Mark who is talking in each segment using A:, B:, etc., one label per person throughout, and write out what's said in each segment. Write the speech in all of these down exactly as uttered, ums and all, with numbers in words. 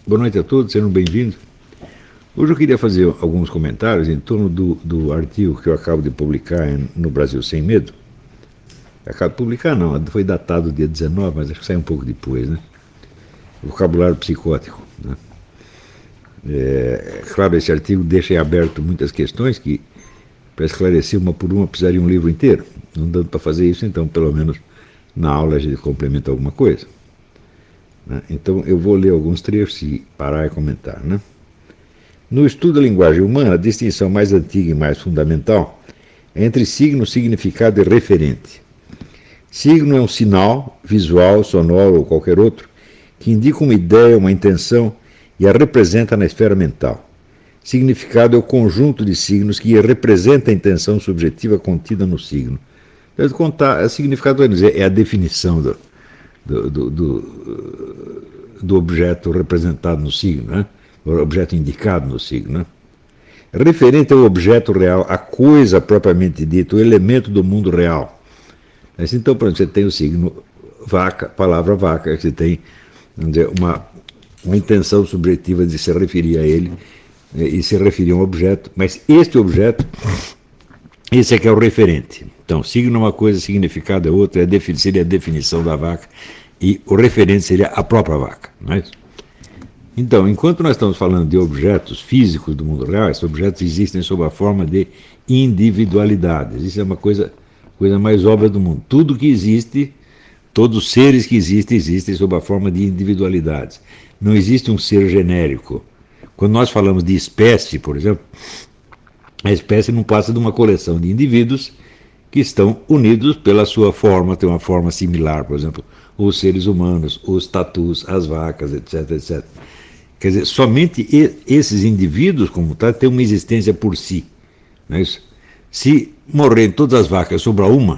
A: Boa noite a todos, sejam bem-vindos. Hoje eu queria fazer alguns comentários em torno do, do artigo que eu acabo de publicar em, no Brasil Sem Medo. Acabo de publicar, não, foi datado dia dezenove, mas acho que sai um pouco depois, né? Vocabulário psicótico, né? É, claro, esse artigo deixa em aberto muitas questões que, para esclarecer uma por uma, precisaria um livro inteiro. Não dando para fazer isso, então, pelo menos na aula a gente complementa alguma coisa. Né? Então, eu vou ler alguns trechos e parar e comentar, né? No estudo da linguagem humana, a distinção mais antiga e mais fundamental é entre signo, significado e referente. Signo é um sinal, visual, sonoro ou qualquer outro, que indica uma ideia, uma intenção e a representa na esfera mental. Significado é o conjunto de signos que representa a intenção subjetiva contida no signo. Então, contar, significado vai dizer, é a definição do, do, do, do, do objeto representado no signo, né? O objeto indicado no signo. Né? Referente ao objeto real, a coisa propriamente dita, o elemento do mundo real. Então, por exemplo, você tem o signo vaca, palavra vaca, você tem, vamos dizer, uma, uma intenção subjetiva de se referir a ele e se referir a um objeto, mas este objeto, esse é que é o referente. Então, signo é uma coisa, significado é outra, é defini- seria a definição da vaca e o referente seria a própria vaca, não é isso? Então, enquanto nós estamos falando de objetos físicos do mundo real, esses objetos existem sob a forma de individualidades. Isso é uma coisa, coisa mais óbvia do mundo. Tudo que existe, todos os seres que existem, existem sob a forma de individualidades. Não existe um ser genérico. Quando nós falamos de espécie, por exemplo, a espécie não passa de uma coleção de indivíduos que estão unidos pela sua forma, tem uma forma similar, por exemplo, os seres humanos, os tatus, as vacas, etc, etcétera. Quer dizer, somente esses indivíduos, como tal, têm uma existência por si. Não é isso? Se morrerem todas as vacas, sobrar uma,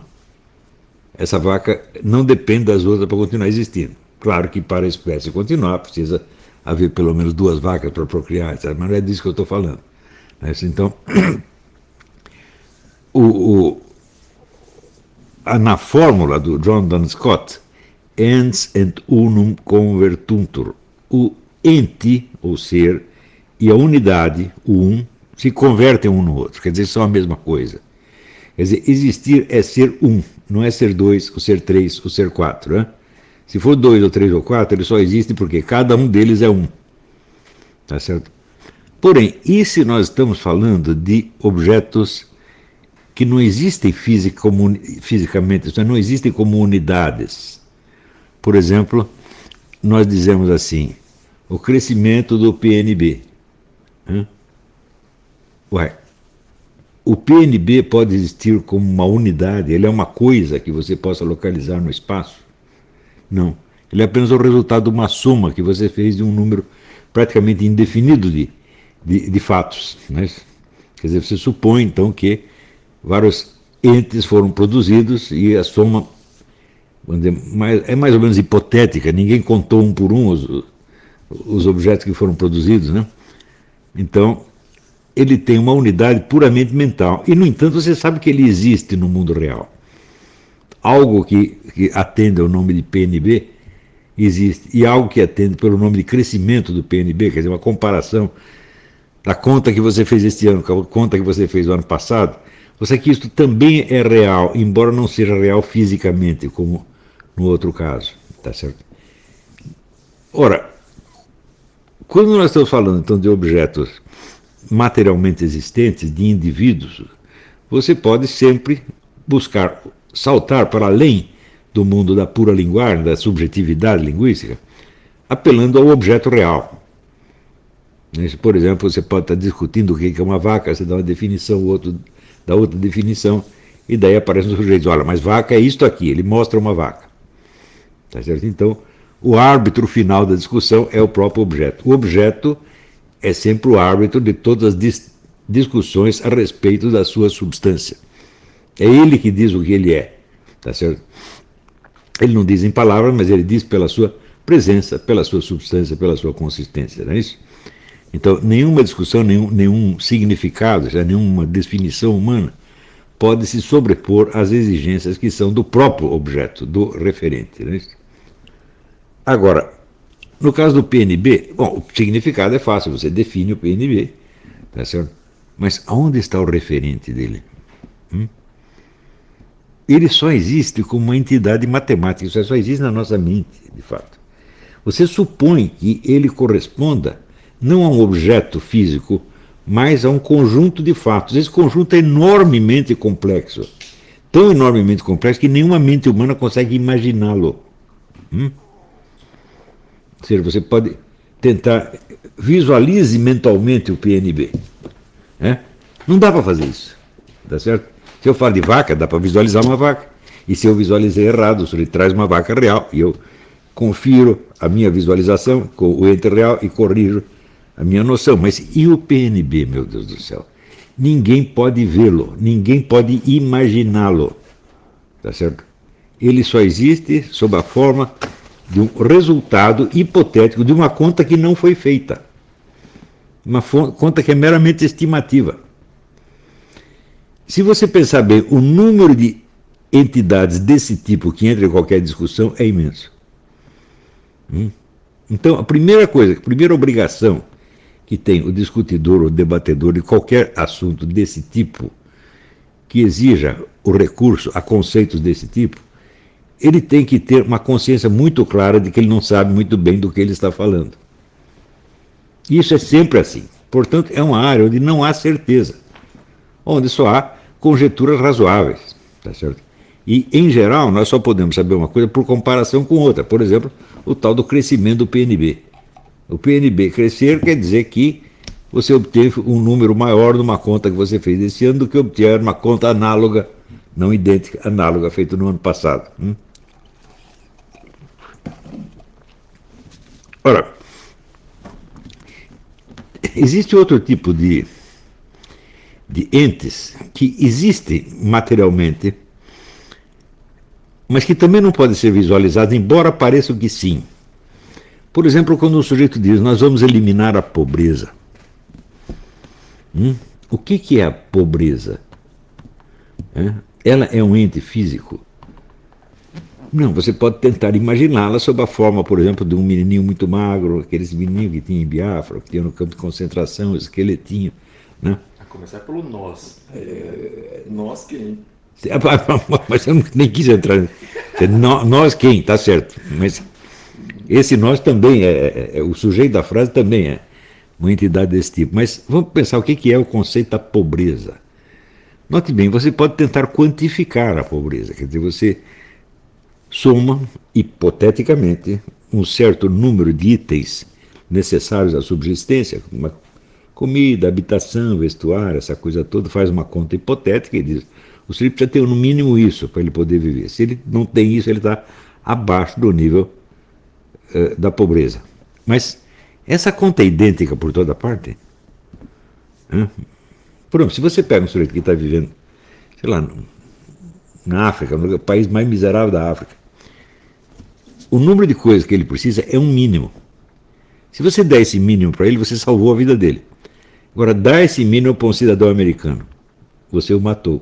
A: essa vaca não depende das outras para continuar existindo. Claro que para a espécie continuar, precisa haver pelo menos duas vacas para procriar, etcétera. Mas não é disso que eu estou falando. Não é isso? Então, o, o, a, na fórmula do John Duns Scott, ens et unum convertuntur, o ente, ou ser, e a unidade, o um, se convertem um no outro. Quer dizer, são a mesma coisa. Quer dizer, existir é ser um, não é ser dois, ou ser três, ou ser quatro. Né? Se for dois, ou três, ou quatro, ele só existe porque cada um deles é um. Tá certo? Porém, e se nós estamos falando de objetos que não existem fisic, como, fisicamente, isso não existem como unidades? Por exemplo, nós dizemos assim, o crescimento do P N B. Hã? Ué, o P N B pode existir como uma unidade, ele é uma coisa que você possa localizar no espaço? Não. Ele é apenas o resultado de uma soma que você fez de um número praticamente indefinido de, de, de fatos. Né? Quer dizer, você supõe, então, que vários entes foram produzidos e a soma vamos dizer, mais, é mais ou menos hipotética, ninguém contou um por um os, os objetos que foram produzidos, né? Então, ele tem uma unidade puramente mental. E, no entanto, você sabe que ele existe no mundo real. Algo que, que atende ao nome de P N B existe, e algo que atende pelo nome de crescimento do P N B, quer dizer, uma comparação da conta que você fez este ano com a conta que você fez no ano passado, você sabe que isso também é real, embora não seja real fisicamente, como no outro caso. Tá certo? Ora, quando nós estamos falando então de objetos materialmente existentes, de indivíduos, você pode sempre buscar saltar para além do mundo da pura linguagem, da subjetividade linguística, apelando ao objeto real. Por exemplo, você pode estar discutindo o que é uma vaca, você dá uma definição, o outro dá outra definição, e daí aparece um sujeito, olha, mas vaca é isto aqui, ele mostra uma vaca. Tá certo? Então, o árbitro final da discussão é o próprio objeto. O objeto é sempre o árbitro de todas as dis discussões a respeito da sua substância. É ele que diz o que ele é. Tá certo? Ele não diz em palavras, mas ele diz pela sua presença, pela sua substância, pela sua consistência. Não é isso? Então, nenhuma discussão, nenhum, nenhum significado, já nenhuma definição humana pode se sobrepor às exigências que são do próprio objeto, do referente. Não é isso? Agora, No caso do P N B, bom, o significado é fácil, você define o P N B, tá certo? Mas aonde está o referente dele? Hum? Ele só existe como uma entidade matemática, isso só existe na nossa mente, de fato. Você supõe que ele corresponda não a um objeto físico, mas a um conjunto de fatos. Esse conjunto é enormemente complexo, tão enormemente complexo que nenhuma mente humana consegue imaginá-lo. Hum? Ou seja, você pode tentar, visualize mentalmente o P N B. É? Não dá para fazer isso, tá certo? Se eu falo de vaca, dá para visualizar uma vaca. E se eu visualizei errado, o sujeito traz uma vaca real e eu confiro a minha visualização com o ente real e corrijo a minha noção. Mas e o P N B, meu Deus do céu? Ninguém pode vê-lo, ninguém pode imaginá-lo, tá certo? Ele só existe sob a forma de um resultado hipotético de uma conta que não foi feita. Uma conta que é meramente estimativa. Se você pensar bem, o número de entidades desse tipo que entra em qualquer discussão é imenso. Hum? Então, a primeira coisa, a primeira obrigação que tem o discutidor ou debatedor de qualquer assunto desse tipo, que exija o recurso a conceitos desse tipo, ele tem que ter uma consciência muito clara de que ele não sabe muito bem do que ele está falando. Isso é sempre assim. Portanto, é uma área onde não há certeza, onde só há conjecturas razoáveis, tá certo? E, em geral, nós só podemos saber uma coisa por comparação com outra. Por exemplo, o tal do crescimento do P N B. O P N B crescer quer dizer que você obteve um número maior numa conta que você fez esse ano do que obter uma conta análoga, não idêntica, análoga, feita no ano passado. Hum? Ora, existe outro tipo de, de entes que existem materialmente, mas que também não podem ser visualizados, embora pareçam que sim. Por exemplo, quando o sujeito diz, nós vamos eliminar a pobreza. Hum? O que, que é a pobreza? É? Ela é um ente físico? Não, você pode tentar imaginá-la sob a forma, por exemplo, de um menininho muito magro, aqueles menininhos que tinha em Biafra, que tinha no campo de concentração, esqueletinho. Né?
B: A começar pelo nós. É, nós quem?
A: Mas eu nem quis entrar. Nós quem? Tá certo. Mas esse nós também é, é, é, o sujeito da frase também é uma entidade desse tipo. Mas vamos pensar o que é o conceito da pobreza. Note bem, você pode tentar quantificar a pobreza, quer dizer, você soma, hipoteticamente, um certo número de itens necessários à subsistência, uma comida, habitação, vestuário, essa coisa toda, faz uma conta hipotética e diz, o sujeito precisa ter no mínimo isso para ele poder viver. Se ele não tem isso, ele está abaixo do nível uh, da pobreza. Mas essa conta é idêntica por toda parte? Hã? Por exemplo, se você pega um sujeito que está vivendo, sei lá, na África, no país mais miserável da África, o número de coisas que ele precisa é um mínimo. Se você der esse mínimo para ele, você salvou a vida dele. Agora, dar esse mínimo para um cidadão americano, você o matou.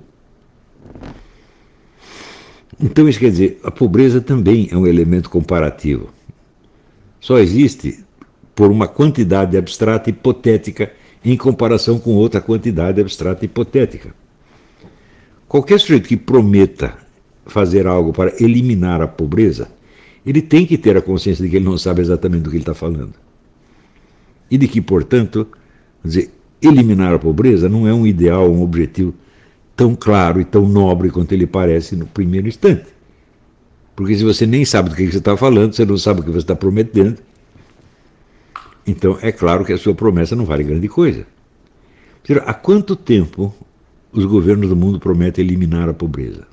A: Então, isso quer dizer, a pobreza também é um elemento comparativo. Só existe por uma quantidade abstrata hipotética em comparação com outra quantidade abstrata hipotética. Qualquer sujeito que prometa fazer algo para eliminar a pobreza, ele tem que ter a consciência de que ele não sabe exatamente do que ele está falando. E de que, portanto, quer dizer, eliminar a pobreza não é um ideal, um objetivo tão claro e tão nobre quanto ele parece no primeiro instante. Porque se você nem sabe do que você está falando, você não sabe o que você está prometendo, então é claro que a sua promessa não vale grande coisa. Há quanto tempo os governos do mundo prometem eliminar a pobreza?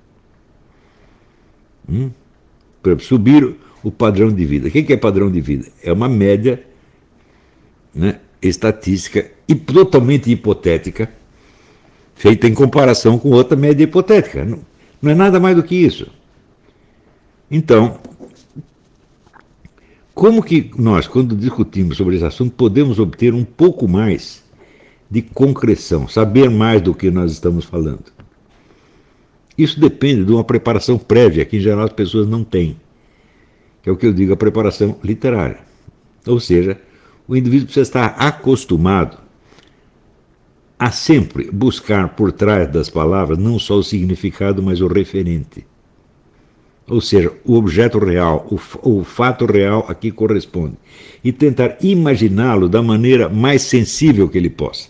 A: Hum? Por exemplo, subir o padrão de vida. O que é padrão de vida? É uma média, né, estatística e totalmente hipotética, feita em comparação com outra média hipotética. Não, não é nada mais do que isso. Então, como que nós, quando discutimos sobre esse assunto, podemos obter um pouco mais de concreção, saber mais do que nós estamos falando? Isso depende de uma preparação prévia, que em geral as pessoas não têm, que é o que eu digo, a preparação literária. Ou seja, o indivíduo precisa estar acostumado a sempre buscar por trás das palavras não só o significado, mas o referente. Ou seja, o objeto real, o, o fato real a que corresponde. E tentar imaginá-lo da maneira mais sensível que ele possa.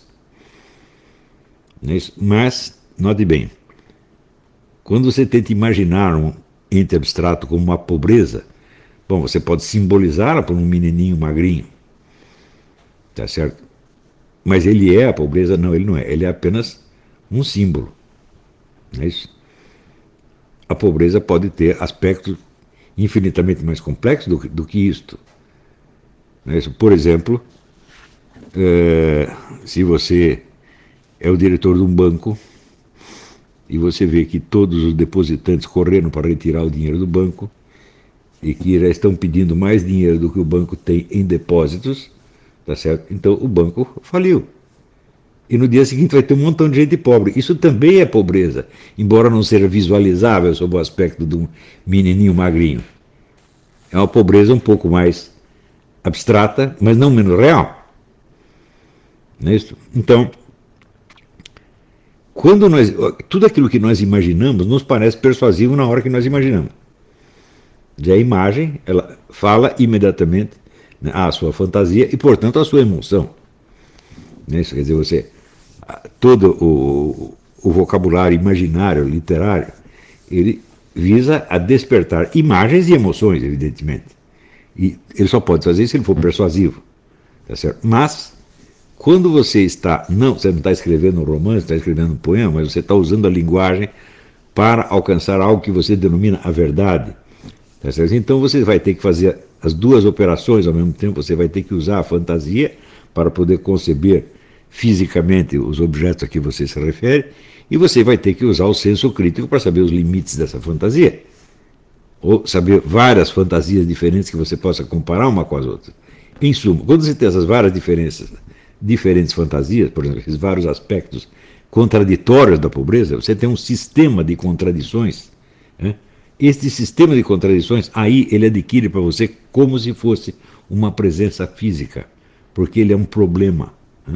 A: Mas, note bem, quando você tenta imaginar um ente abstrato como uma pobreza, bom, você pode simbolizá-la por um menininho magrinho, tá certo? Mas ele é a pobreza? Não, ele não é. Ele é apenas um símbolo. Não é isso? A pobreza pode ter aspectos infinitamente mais complexos do que, do que isto. Não é isso? Por exemplo, é, se você é o diretor de um banco e você vê que todos os depositantes correram para retirar o dinheiro do banco e que já estão pedindo mais dinheiro do que o banco tem em depósitos, tá certo? Então o banco faliu. E no dia seguinte vai ter um montão de gente pobre. Isso também é pobreza, embora não seja visualizável sob o aspecto de um menininho magrinho. É uma pobreza um pouco mais abstrata, mas não menos real. Não é isso? Então, quando nós, tudo aquilo que nós imaginamos nos parece persuasivo na hora que nós imaginamos. E a imagem, ela fala imediatamente, né, a sua fantasia e, portanto, a sua emoção. Isso quer dizer, você, todo o, o vocabulário imaginário, literário, ele visa a despertar imagens e emoções, evidentemente. E ele só pode fazer isso se ele for persuasivo. Tá certo? Mas, quando você está, não, você não está escrevendo um romance, está escrevendo um poema, mas você está usando a linguagem para alcançar algo que você denomina a verdade. Tá certo? Então você vai ter que fazer as duas operações ao mesmo tempo, você vai ter que usar a fantasia para poder conceber fisicamente os objetos a que você se refere, e você vai ter que usar o senso crítico para saber os limites dessa fantasia, ou saber várias fantasias diferentes que você possa comparar uma com as outras. Em suma, quando você tem essas várias diferenças, diferentes fantasias, por exemplo, esses vários aspectos contraditórios da pobreza, você tem um sistema de contradições, né? Este sistema de contradições, aí ele adquire para você como se fosse uma presença física, porque ele é um problema.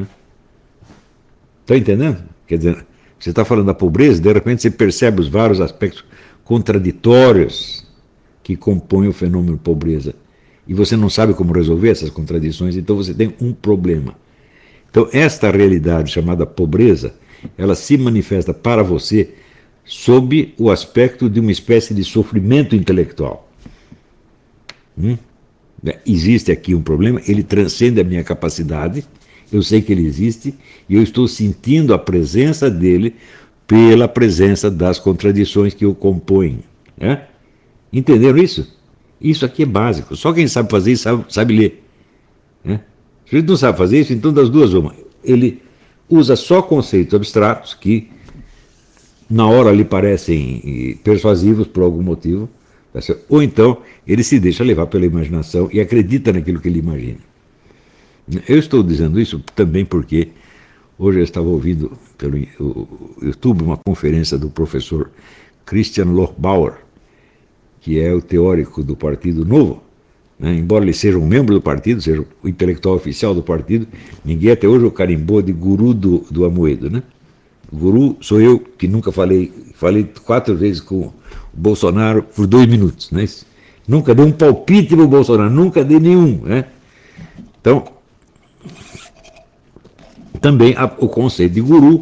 A: Está entendendo? Quer dizer, você está falando da pobreza, de repente você percebe os vários aspectos contraditórios que compõem o fenômeno pobreza. E você não sabe como resolver essas contradições, então você tem um problema. Então esta realidade chamada pobreza, ela se manifesta para você sob o aspecto de uma espécie de sofrimento intelectual. Hum? Existe aqui um problema, ele transcende a minha capacidade, eu sei que ele existe, e eu estou sentindo a presença dele pela presença das contradições que o compõem. Né? Entenderam isso? Isso aqui é básico, só quem sabe fazer isso sabe, sabe ler. Né? Se ele não sabe fazer isso, então das duas uma. Ele usa só conceitos abstratos que na hora lhe parecem persuasivos por algum motivo, tá certo? Ou então ele se deixa levar pela imaginação e acredita naquilo que ele imagina. Eu estou dizendo isso também porque hoje eu estava ouvindo pelo YouTube uma conferência do professor Christian Lohbauer, que é o teórico do Partido Novo, né? Embora ele seja um membro do partido, seja o intelectual oficial do partido, ninguém até hoje o carimbou de guru do, do Amoedo, né? Guru sou eu, que nunca falei, falei quatro vezes com o Bolsonaro por dois minutos, né? Nunca dei um palpite para o Bolsonaro, nunca dei nenhum, né? Então, também há o conceito de guru.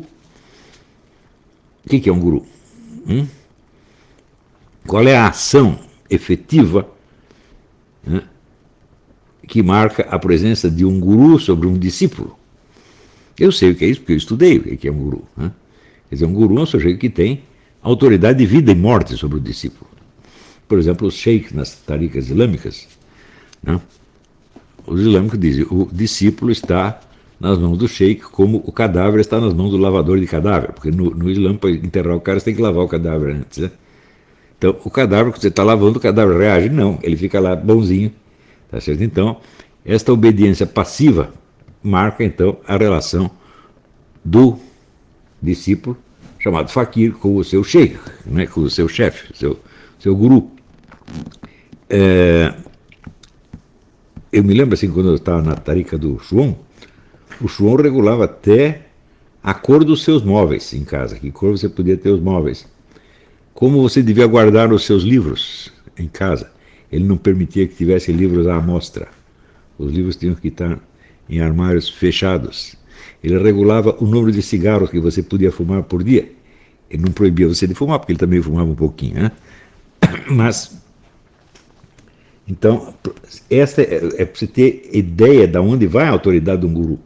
A: O que é um guru? Hum? Qual é a ação efetiva, né, que marca a presença de um guru sobre um discípulo? Eu sei o que é isso, porque eu estudei o que é um guru. Né? Quer dizer, um guru é um sujeito que tem autoridade de vida e morte sobre o discípulo. Por exemplo, os sheikhs nas taricas islâmicas, né? Os islâmicos dizem o discípulo está nas mãos do sheik como o cadáver está nas mãos do lavador de cadáver, porque no, no Islã, para enterrar o cara, você tem que lavar o cadáver antes. Né? Então, o cadáver que você está lavando, o cadáver reage? Não, ele fica lá bonzinho. Tá certo? Então, esta obediência passiva marca, então, a relação do discípulo, chamado fakir, com o seu sheikh, né? Com o seu chefe, seu, seu guru. É, eu me lembro assim, quando eu estava na tarica do João, o João regulava até a cor dos seus móveis em casa, que cor você podia ter os móveis. Como você devia guardar os seus livros em casa. Ele não permitia que tivesse livros à amostra. Os livros tinham que estar em armários fechados. Ele regulava o número de cigarros que você podia fumar por dia. Ele não proibia você de fumar, porque ele também fumava um pouquinho, né? Mas, então, essa é, é para você ter ideia de onde vai a autoridade de um guru.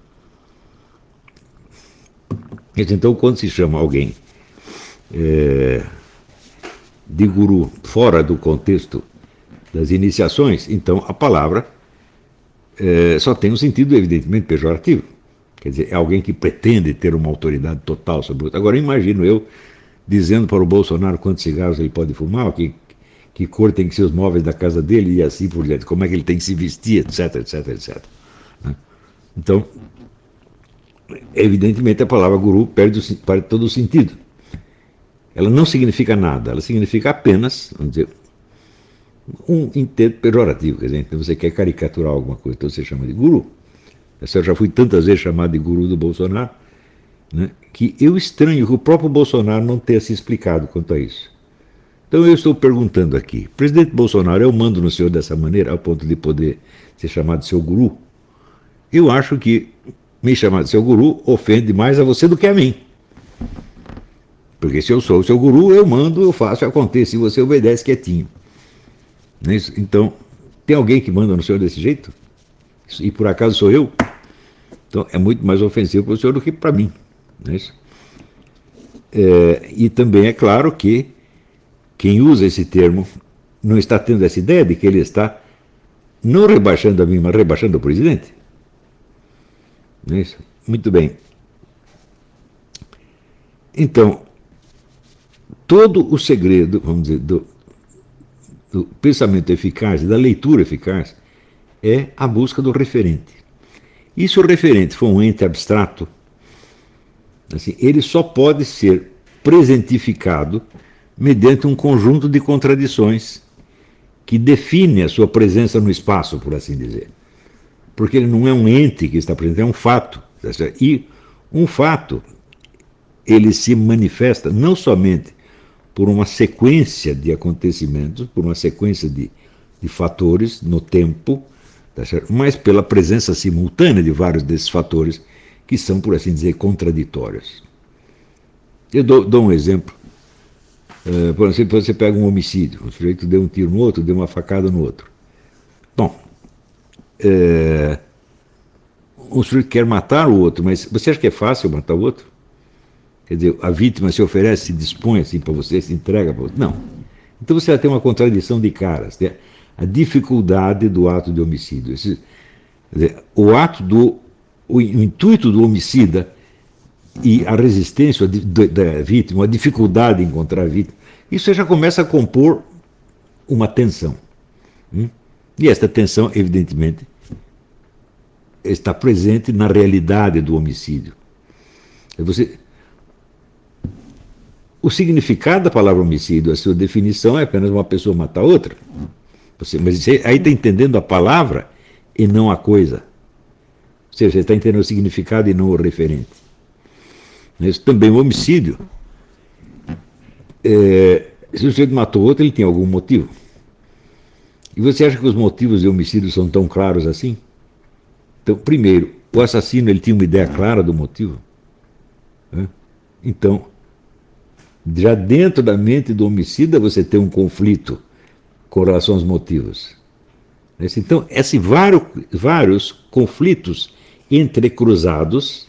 A: Então, quando se chama alguém é, de guru fora do contexto das iniciações, então a palavra é, só tem um sentido evidentemente pejorativo. Quer dizer, é alguém que pretende ter uma autoridade total sobre o outro. Agora, imagino eu dizendo para o Bolsonaro quantos cigarros ele pode fumar, que, que cor tem que ser os móveis da casa dele e assim por diante, como é que ele tem que se vestir, etc, etc, etcétera. Então, evidentemente a palavra guru perde, o, perde todo o sentido. Ela não significa nada, ela significa apenas, vamos dizer, um intento pejorativo. Quer dizer, então você quer caricaturar alguma coisa, então você chama de guru. Eu já fui tantas vezes chamado de guru do Bolsonaro, né, que eu estranho que o próprio Bolsonaro não tenha se explicado quanto a isso. Então eu estou perguntando aqui, presidente Bolsonaro, eu mando no senhor dessa maneira, ao ponto de poder ser chamado de seu guru? Eu acho que me chamar de seu guru ofende mais a você do que a mim. Porque se eu sou o seu guru, eu mando, eu faço, acontece, e você obedece quietinho. Não é isso? Então, tem alguém que manda no senhor desse jeito? E por acaso sou eu? Então é muito mais ofensivo para o senhor do que para mim. Não é isso? É, e também é claro que quem usa esse termo não está tendo essa ideia de que ele está não rebaixando a mim, mas rebaixando o presidente. Não é isso? Muito bem. Então, todo o segredo, vamos dizer, do, do pensamento eficaz, da leitura eficaz, é a busca do referente. E se o referente for um ente abstrato, assim, ele só pode ser presentificado mediante um conjunto de contradições que define a sua presença no espaço, por assim dizer. Porque ele não é um ente que está presente, é um fato. E um fato, ele se manifesta não somente por uma sequência de acontecimentos, por uma sequência de, de fatores no tempo, mas pela presença simultânea de vários desses fatores que são, por assim dizer, contraditórios. Eu dou, dou um exemplo. Uh, por exemplo, você pega um homicídio, o sujeito deu um tiro no outro, deu uma facada no outro. Bom, é, o sujeito quer matar o outro, mas você acha que é fácil matar o outro? Quer dizer, a vítima se oferece, se dispõe assim para você, se entrega para você? Não. Então você vai ter uma contradição de caras. Né? A dificuldade do ato de homicídio. Esse, quer dizer, o ato do. O, o intuito do homicida e a resistência da vítima, a dificuldade de encontrar a vítima, isso já começa a compor uma tensão. Hum? E esta tensão, evidentemente, está presente na realidade do homicídio. Você, o significado da palavra homicídio, a sua definição é apenas uma pessoa matar outra. Você, mas você, aí está entendendo a palavra e não a coisa. Ou seja, você está entendendo o significado e não o referente. Isso também o homicídio. É, se o sujeito matou outro, ele tem algum motivo. E você acha que os motivos de homicídio são tão claros assim? Então, primeiro, o assassino ele tinha uma ideia clara do motivo. Né? Então, já dentro da mente do homicida você tem um conflito com relação aos motivos. Então, esses vários, vários conflitos entrecruzados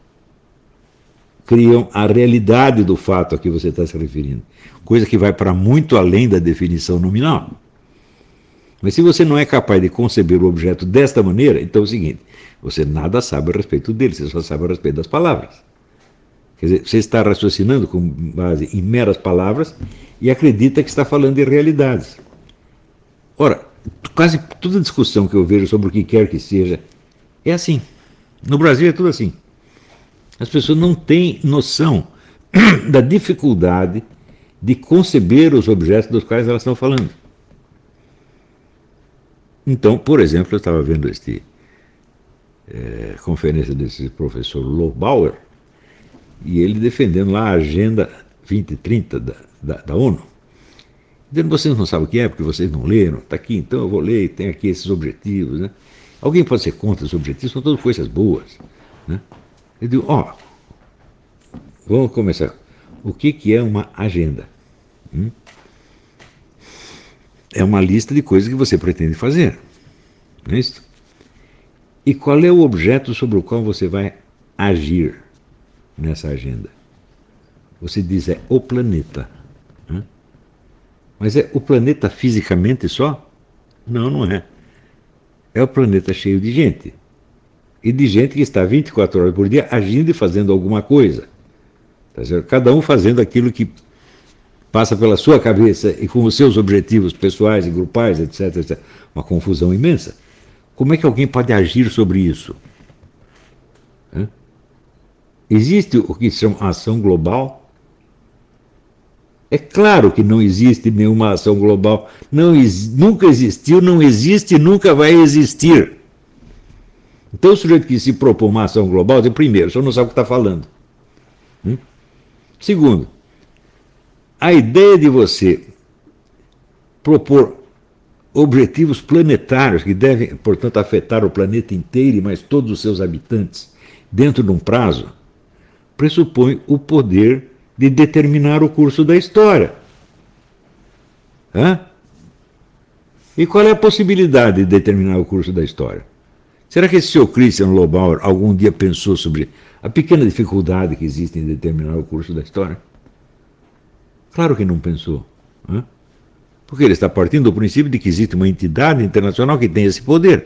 A: criam a realidade do fato a que você está se referindo. Coisa que vai para muito além da definição nominal. Mas se você não é capaz de conceber o objeto desta maneira, então é o seguinte, você nada sabe a respeito dele, você só sabe a respeito das palavras. Quer dizer, você está raciocinando com base em meras palavras e acredita que está falando de realidades. Ora, quase toda discussão que eu vejo sobre o que quer que seja é assim. No Brasil é tudo assim. As pessoas não têm noção da dificuldade de conceber os objetos dos quais elas estão falando. Então, por exemplo, eu estava vendo este é, conferência desse professor Lobauer, e ele defendendo lá a Agenda vinte trinta da, da, da ONU. Dizendo, vocês não sabem o que é, porque vocês não leram. Está aqui, então eu vou ler, tem aqui esses objetivos. Né? Alguém pode ser contra os objetivos, são todas coisas boas. Né? Eu digo, ó, vamos começar. O que, que é uma agenda? Hum? É uma lista de coisas que você pretende fazer. Não é isso? E qual é o objeto sobre o qual você vai agir nessa agenda? Você diz, é o planeta. Né? Mas é o planeta fisicamente só? Não, não é. É o planeta cheio de gente. E de gente que está vinte e quatro horas por dia agindo e fazendo alguma coisa. Tá certo? Cada um fazendo aquilo que passa pela sua cabeça e com os seus objetivos pessoais e grupais, etc, etcétera. Uma confusão imensa. Como é que alguém pode agir sobre isso? Hã? Existe o que se chama ação global? É claro que não existe nenhuma ação global. Não, nunca existiu, não existe e nunca vai existir. Então o sujeito que se propõe uma ação global, diz, primeiro, o senhor não sabe o que está falando. Hum? Segundo, a ideia de você propor objetivos planetários que devem, portanto, afetar o planeta inteiro e mais todos os seus habitantes dentro de um prazo, pressupõe o poder de determinar o curso da história. Hã? E qual é a possibilidade de determinar o curso da história? Será que esse senhor Christian Lobauer algum dia pensou sobre a pequena dificuldade que existe em determinar o curso da história? Claro que não pensou. Hã? Porque ele está partindo do princípio de que existe uma entidade internacional que tem esse poder.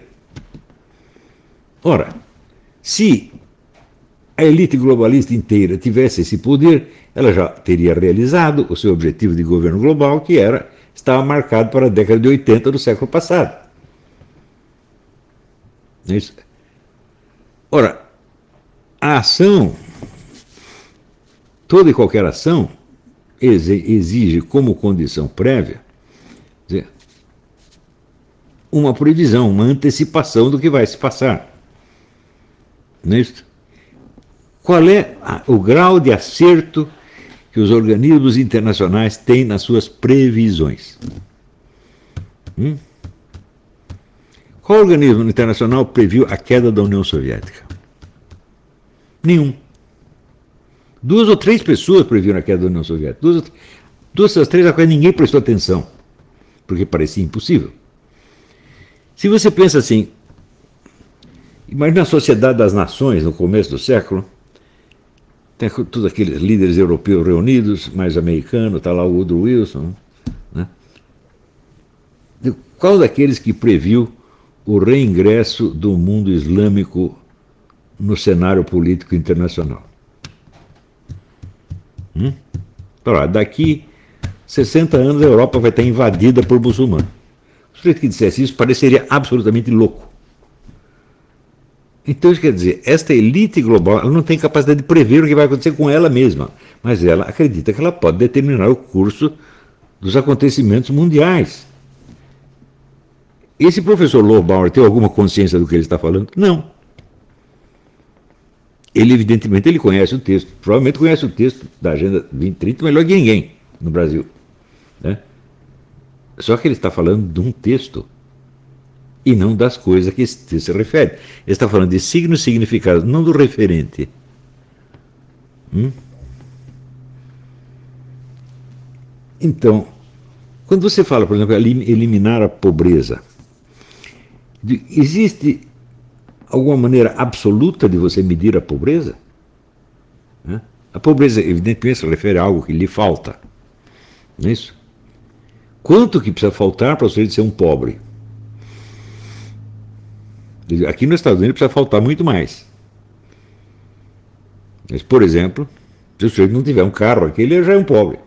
A: Ora, se a elite globalista inteira tivesse esse poder, ela já teria realizado o seu objetivo de governo global, que era, estava marcado para a década de oitenta do século passado. Isso. Ora, a ação, toda e qualquer ação, exige como condição prévia dizer, uma previsão, uma antecipação do que vai se passar. Não é isso? Qual é o grau de acerto que os organismos internacionais têm nas suas previsões? Hum? Qual organismo internacional previu a queda da União Soviética? Nenhum. Duas ou três pessoas previram a queda da União Soviética. Duas, duas das três, a qual ninguém prestou atenção, porque parecia impossível. Se você pensa assim, imagina a Sociedade das Nações no começo do século, tem todos aqueles líderes europeus reunidos, mais americano, está lá o Woodrow Wilson. Né? Qual daqueles que previu o reingresso do mundo islâmico no cenário político internacional? Hum? Então, daqui sessenta anos a Europa vai estar invadida por muçulmanos. O sujeito que dissesse isso pareceria absolutamente louco. Então isso quer dizer, esta elite global ela não tem capacidade de prever o que vai acontecer com ela mesma, mas ela acredita que ela pode determinar o curso dos acontecimentos mundiais. Esse professor Lobauer tem alguma consciência do que ele está falando? Não. Ele, evidentemente, ele conhece o texto, provavelmente conhece o texto da Agenda vinte trinta melhor que ninguém no Brasil. Né? Só que ele está falando de um texto e não das coisas que esse texto se refere. Ele está falando de signos e significados, não do referente. Hum? Então, quando você fala, por exemplo, eliminar a pobreza, existe alguma maneira absoluta de você medir a pobreza? Né? A pobreza, evidentemente, se refere a algo que lhe falta. Não é isso? Quanto que precisa faltar para o sujeito ser um pobre? Aqui nos Estados Unidos precisa faltar muito mais. Mas, por exemplo, se o sujeito não tiver um carro aqui, ele já é um pobre.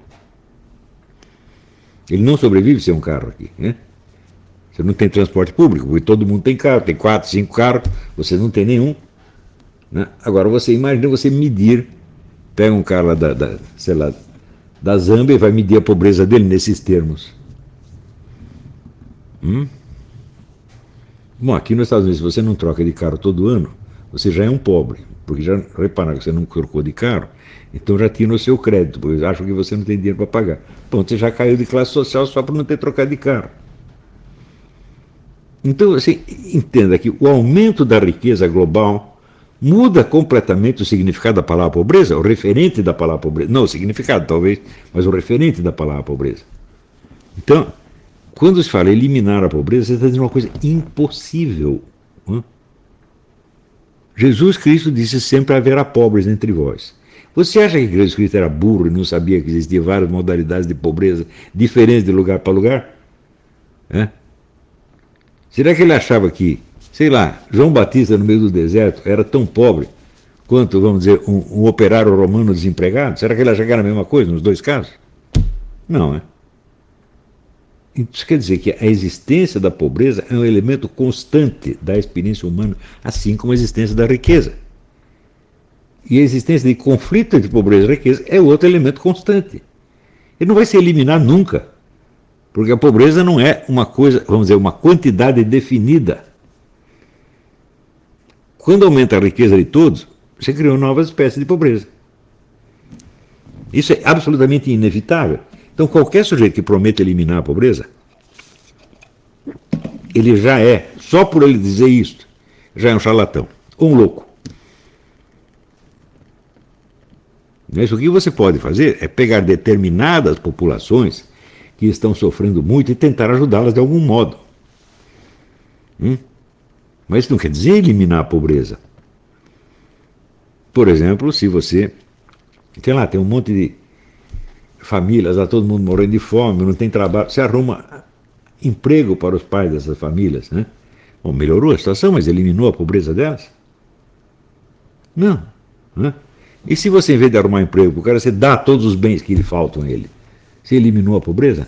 A: Ele não sobrevive sem um carro aqui. Né? Você não tem transporte público, porque todo mundo tem carro, tem quatro, cinco carros, você não tem nenhum. Né? Agora você imagina você medir, pega um cara lá da, da, sei lá, da Zâmbia e vai medir a pobreza dele nesses termos. Hum? Bom, aqui nos Estados Unidos, se você não troca de carro todo ano, você já é um pobre, porque já repararam que você não trocou de carro, então já tira o seu crédito, porque eles acham que você não tem dinheiro para pagar. Pronto, você já caiu de classe social só por não ter trocado de carro. Então, assim, entenda que o aumento da riqueza global muda completamente o significado da palavra pobreza, o referente da palavra pobreza. Não o significado, talvez, mas o referente da palavra pobreza. Então, quando se fala eliminar a pobreza, você está dizendo uma coisa impossível. Não? Jesus Cristo disse: sempre haverá pobres entre vós. Você acha que Jesus Cristo era burro e não sabia que existiam várias modalidades de pobreza diferentes de lugar para lugar? É? Será que ele achava que, sei lá, João Batista no meio do deserto era tão pobre quanto, vamos dizer, um, um operário romano desempregado? Será que ele achava que era a mesma coisa nos dois casos? Não, é? Isso quer dizer que a existência da pobreza é um elemento constante da experiência humana, assim como a existência da riqueza. E a existência de conflito entre pobreza e riqueza é outro elemento constante. Ele não vai se eliminar nunca, porque a pobreza não é uma coisa, vamos dizer, uma quantidade definida. Quando aumenta a riqueza de todos, você criou novas espécies de pobreza. Isso é absolutamente inevitável. Então, qualquer sujeito que promete eliminar a pobreza, ele já é, só por ele dizer isso, já é um charlatão, ou um louco. Mas o que você pode fazer é pegar determinadas populações que estão sofrendo muito e tentar ajudá-las de algum modo. Hum? Mas isso não quer dizer eliminar a pobreza. Por exemplo, se você, sei lá, tem um monte de famílias, lá todo mundo morrendo de fome, não tem trabalho, você arruma emprego para os pais dessas famílias, né? Bom, melhorou a situação, mas eliminou a pobreza delas? Não. Né? E se você, em vez de arrumar emprego para o cara, você dá todos os bens que lhe faltam a ele, você eliminou a pobreza?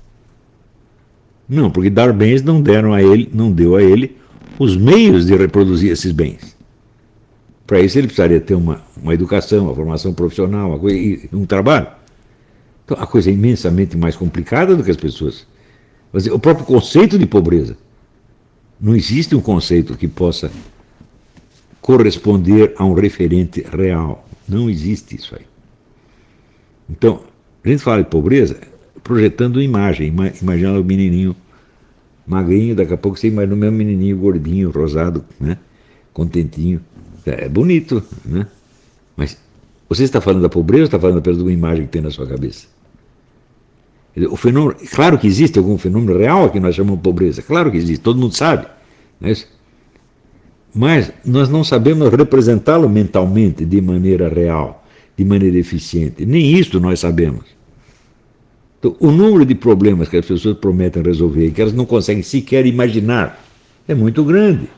A: Não, porque dar bens não deram a ele, não deu a ele os meios de reproduzir esses bens. Para isso ele precisaria ter uma, uma educação, uma formação profissional, uma coisa, e um trabalho. Então a coisa é imensamente mais complicada do que as pessoas. Mas o próprio conceito de pobreza. Não existe um conceito que possa corresponder a um referente real. Não existe isso aí. Então, a gente fala de pobreza projetando imagem, imaginando o menininho magrinho, daqui a pouco você imagina o mesmo menininho gordinho, rosado, né? Contentinho. É bonito, né? Mas você está falando da pobreza ou está falando apenas de uma imagem que tem na sua cabeça? O fenômeno, claro que existe algum fenômeno real que nós chamamos de pobreza, claro que existe, todo mundo sabe, não é isso? Mas nós não sabemos representá-lo mentalmente de maneira real, de maneira eficiente, nem isso nós sabemos. Então, o número de problemas que as pessoas prometem resolver e que elas não conseguem sequer imaginar é muito grande.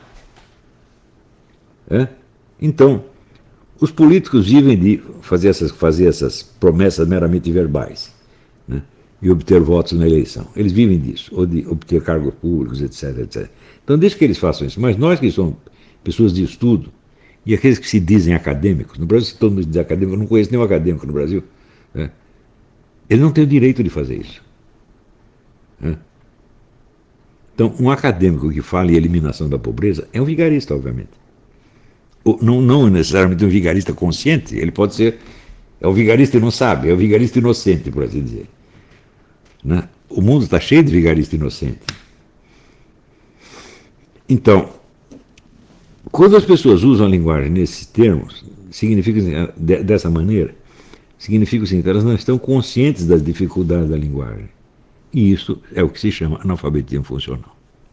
A: É? Então, os políticos vivem de fazer essas, fazer essas promessas meramente verbais, né? E obter votos na eleição. Eles vivem disso, ou de obter cargos públicos, etc, etcétera. Então, deixa que eles façam isso. Mas nós que somos pessoas de estudo, e aqueles que se dizem acadêmicos, no Brasil, se todo mundo diz acadêmico, eu não conheço nenhum acadêmico no Brasil, né? Ele não tem o direito de fazer isso. Né? Então, um acadêmico que fala em eliminação da pobreza é um vigarista, obviamente. Ou, não, não necessariamente um vigarista consciente, ele pode ser, é o vigarista e não sabe, é o vigarista inocente, por assim dizer. Né? O mundo está cheio de vigarista inocente. Então, quando as pessoas usam a linguagem nesses termos, significa dessa maneira, significa o seguinte: elas não estão conscientes das dificuldades da linguagem. E isso é o que se chama analfabetismo funcional.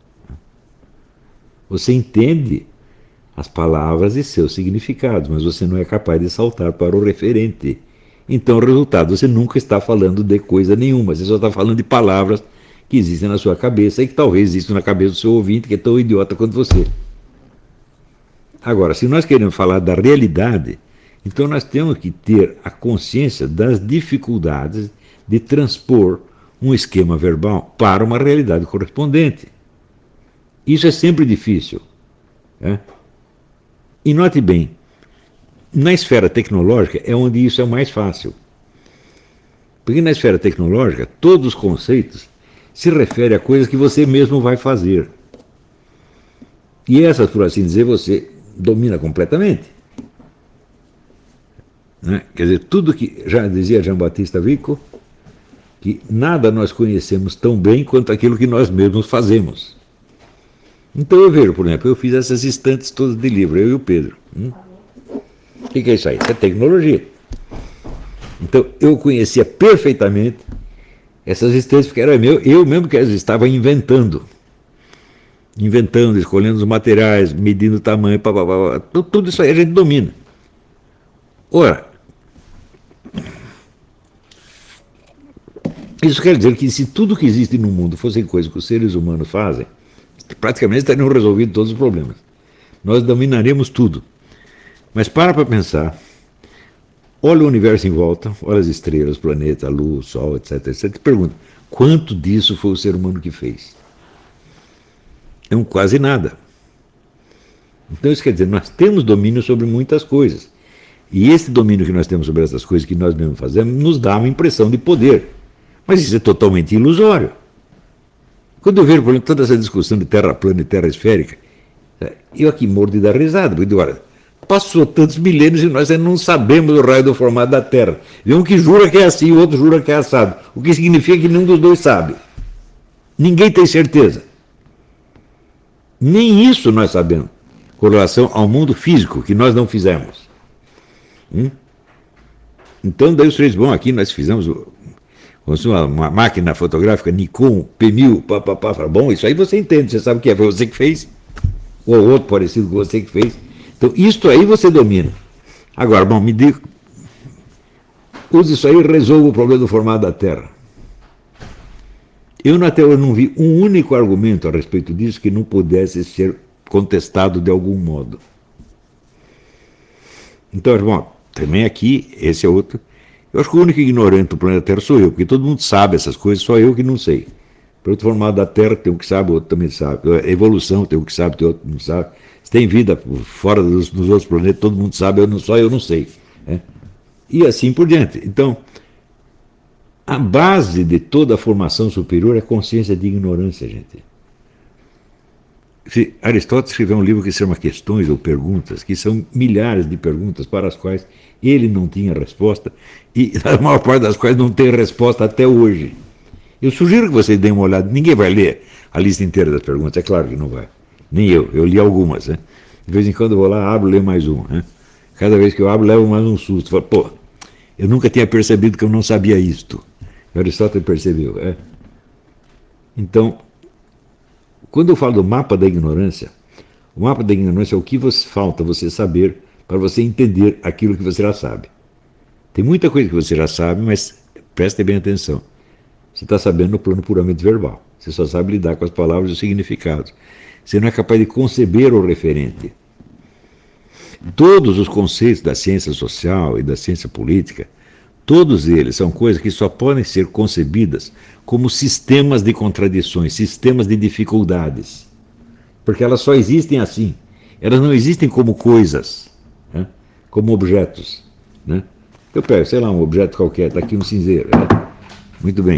A: Você entende as palavras e seus significados, mas você não é capaz de saltar para o referente. Então, o resultado, você nunca está falando de coisa nenhuma, você só está falando de palavras que existem na sua cabeça e que talvez existam na cabeça do seu ouvinte, que é tão idiota quanto você. Agora, se nós queremos falar da realidade, então nós temos que ter a consciência das dificuldades de transpor um esquema verbal para uma realidade correspondente. Isso é sempre difícil. É? E note bem, na esfera tecnológica é onde isso é mais fácil. Porque na esfera tecnológica, todos os conceitos se referem a coisas que você mesmo vai fazer. E essas, por assim dizer, você domina completamente. Né? Quer dizer, tudo que, já dizia Jean Baptiste Vico, que nada nós conhecemos tão bem quanto aquilo que nós mesmos fazemos. Então eu vejo, por exemplo, eu fiz essas estantes todas de livro, eu e o Pedro. Hum? O que, que é isso aí? Isso é tecnologia. Então eu conhecia perfeitamente essas estantes, porque era meu, eu mesmo que estava inventando. Inventando, escolhendo os materiais, medindo o tamanho, pá, pá, pá, pá, tudo isso aí a gente domina. Ora, isso quer dizer que se tudo que existe no mundo fossem coisas que os seres humanos fazem, praticamente estariam resolvidos todos os problemas. Nós dominaremos tudo. Mas para para pensar, olha o universo em volta, olha as estrelas, planeta, a lua, o sol, etc, etcétera. E pergunta, quanto disso foi o ser humano que fez? É um quase nada. Então isso quer dizer, nós temos domínio sobre muitas coisas. E esse domínio que nós temos sobre essas coisas que nós mesmos fazemos nos dá uma impressão de poder. Mas isso é totalmente ilusório. Quando eu vejo, por exemplo, toda essa discussão de terra plana e terra esférica, eu aqui morro de dar risada, porque olha, passou tantos milênios e nós ainda não sabemos o raio do formato da Terra. E um que jura que é assim, o outro jura que é assado. O que significa que nenhum dos dois sabe. Ninguém tem certeza. Nem isso nós sabemos, com relação ao mundo físico, que nós não fizemos. Hum? Então, daí os três, bom, aqui nós fizemos uma, uma máquina fotográfica Nikon P mil, pá, pá, pá, fala, bom, isso aí você entende, você sabe o que é, foi você que fez, ou outro parecido com você que fez. Então, isso aí você domina. Agora, bom, me diga, use isso aí e resolva o problema do formato da Terra. Eu, até hoje, não vi um único argumento a respeito disso que não pudesse ser contestado de algum modo. Então, bom, também aqui, esse é outro. Eu acho que o único ignorante do planeta Terra sou eu, porque todo mundo sabe essas coisas, só eu que não sei. Pelo formato da Terra, tem um que sabe, o outro também sabe. A evolução, tem um que sabe, tem outro que não sabe. Se tem vida fora dos, dos outros planetas, todo mundo sabe, eu não, só eu não sei. Né? E assim por diante. Então, a base de toda a formação superior é a consciência de ignorância, gente. Se Aristóteles escreveu um livro que se chama Questões ou Perguntas, que são milhares de perguntas para as quais ele não tinha resposta, e a maior parte das quais não tem resposta até hoje. Eu sugiro que vocês deem uma olhada, ninguém vai ler a lista inteira das perguntas, é claro que não vai. Nem eu, eu li algumas. Né? De vez em quando eu vou lá, abro e leio mais uma. Né? Cada vez que eu abro, levo mais um susto. Falo, pô, eu nunca tinha percebido que eu não sabia isto. Aristóteles percebeu. É? Então, quando eu falo do mapa da ignorância, o mapa da ignorância é o que você, falta você saber para você entender aquilo que você já sabe. Tem muita coisa que você já sabe, mas preste bem atenção. Você está sabendo no plano puramente verbal. Você só sabe lidar com as palavras e os significados. Você não é capaz de conceber o referente. Todos os conceitos da ciência social e da ciência política, todos eles são coisas que só podem ser concebidas como sistemas de contradições, sistemas de dificuldades. Porque elas só existem assim. Elas não existem como coisas, né? Como objetos. Né? Eu pego, sei lá, um objeto qualquer, está aqui um cinzeiro. Né? Muito bem.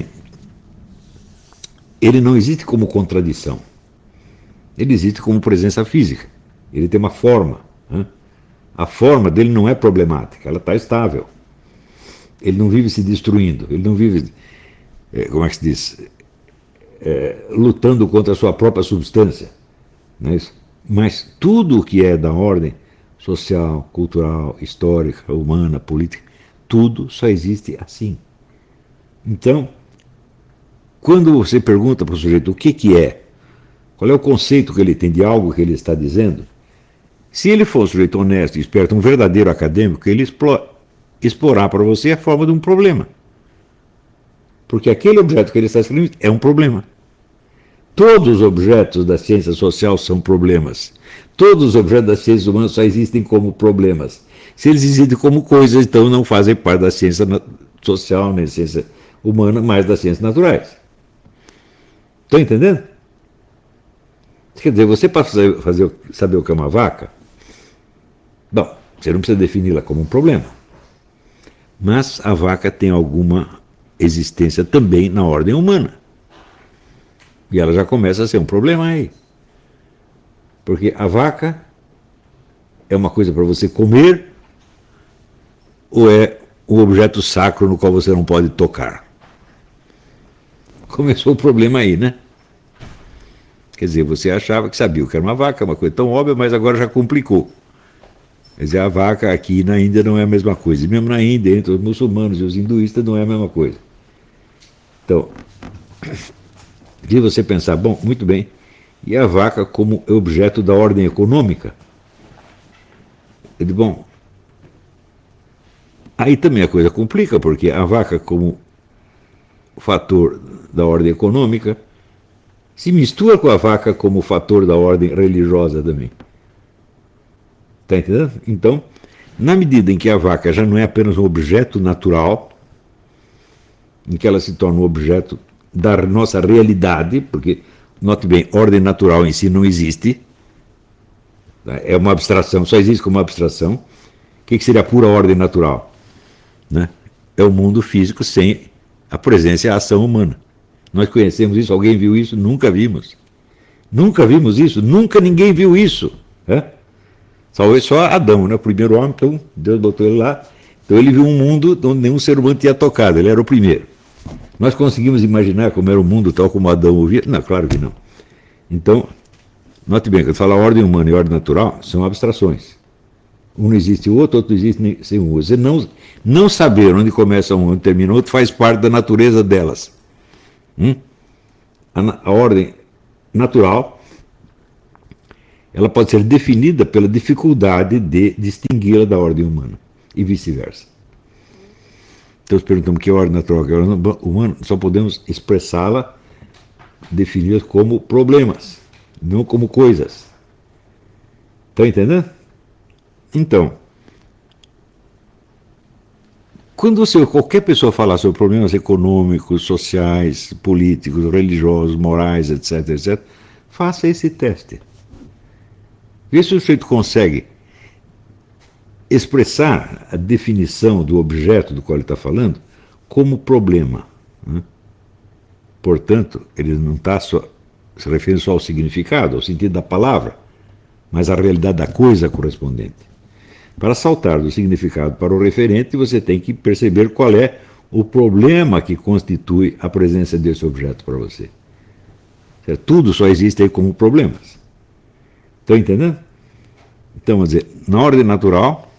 A: Ele não existe como contradição. Ele existe como presença física. Ele tem uma forma. Né? A forma dele não é problemática, ela está estável. Ele não vive se destruindo, ele não vive, é, como é que se diz, é, lutando contra a sua própria substância. Não é isso? Mas tudo o que é da ordem social, cultural, histórica, humana, política, tudo só existe assim. Então, quando você pergunta para o sujeito o que, que é, qual é o conceito que ele tem de algo que ele está dizendo, se ele for um sujeito honesto e esperto, um verdadeiro acadêmico, ele explora, explorar para você a forma de um problema. Porque aquele objeto que ele está escrevendo é um problema. Todos os objetos da ciência social são problemas. Todos os objetos das ciências humanas só existem como problemas. Se eles existem como coisas, então não fazem parte da ciência social, nem da ciência humana, mas das ciências naturais. Estão entendendo? Quer dizer, você para fazer, fazer, saber o que é uma vaca, bom, você não precisa defini-la como um problema. Mas a vaca tem alguma existência também na ordem humana. E ela já começa a ser um problema aí. Porque a vaca é uma coisa para você comer ou é um objeto sacro no qual você não pode tocar? Começou o problema aí, né? Quer dizer, você achava que sabia o que era uma vaca, uma coisa tão óbvia, mas agora já complicou. Quer dizer, a vaca aqui na Índia não é a mesma coisa. E mesmo na Índia, entre os muçulmanos e os hinduístas, não é a mesma coisa. Então, se você pensar, bom, muito bem, e a vaca como objeto da ordem econômica? Ele, bom, aí também a coisa complica, porque a vaca como fator da ordem econômica se mistura com a vaca como fator da ordem religiosa também. Está entendendo? Então, na medida em que a vaca já não é apenas um objeto natural, em que ela se torna um objeto da nossa realidade, porque, note bem, ordem natural em si não existe, é uma abstração, só existe como abstração. O que seria a pura ordem natural? Né? É o mundo físico sem a presença e a ação humana. Nós conhecemos isso, alguém viu isso? Nunca vimos. Nunca vimos isso, nunca ninguém viu isso. Né? Talvez só Adão, né? O primeiro homem, então Deus botou ele lá. Então ele viu um mundo onde nenhum ser humano tinha tocado, ele era o primeiro. Nós conseguimos imaginar como era o mundo tal como Adão ouvia? Não, claro que não. Então, note bem, quando fala ordem humana e ordem natural, são abstrações. Um não existe o outro, outro não existe sem o outro. Você não, não saber onde começa um, onde termina o outro, faz parte da natureza delas. Hum? A, a ordem natural, ela pode ser definida pela dificuldade de distingui-la da ordem humana, e vice-versa. Então, perguntamos que é a ordem natural, que é a ordem humana, só podemos expressá-la, defini-la como problemas, não como coisas. Estão entendendo? Então, quando você, qualquer pessoa falar sobre problemas econômicos, sociais, políticos, religiosos, morais, etc, etc, faça esse teste. Vê se o sujeito consegue expressar a definição do objeto do qual ele está falando como problema. Né? Portanto, ele não está só se referindo só ao significado, ao sentido da palavra, mas à realidade da coisa correspondente. Para saltar do significado para o referente, você tem que perceber qual é o problema que constitui a presença desse objeto para você. Certo? Tudo só existe aí como problemas. Estão entendendo? Então, vamos dizer, na ordem natural,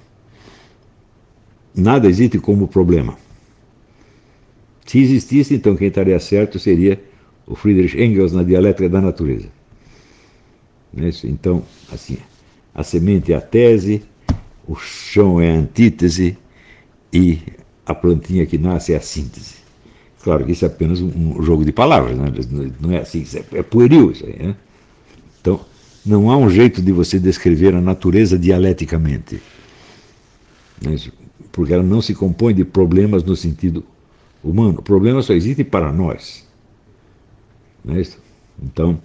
A: nada existe como problema. Se existisse, então quem estaria certo seria o Friedrich Engels na Dialética da Natureza. Então, assim, a semente é a tese, o chão é a antítese e a plantinha que nasce é a síntese. Claro que isso é apenas um jogo de palavras, né? Não é assim, é pueril isso aí. Né? Então, não há um jeito de você descrever a natureza dialeticamente, né? Porque ela não se compõe de problemas no sentido humano. O problema só existe para nós. Não é isso? Então,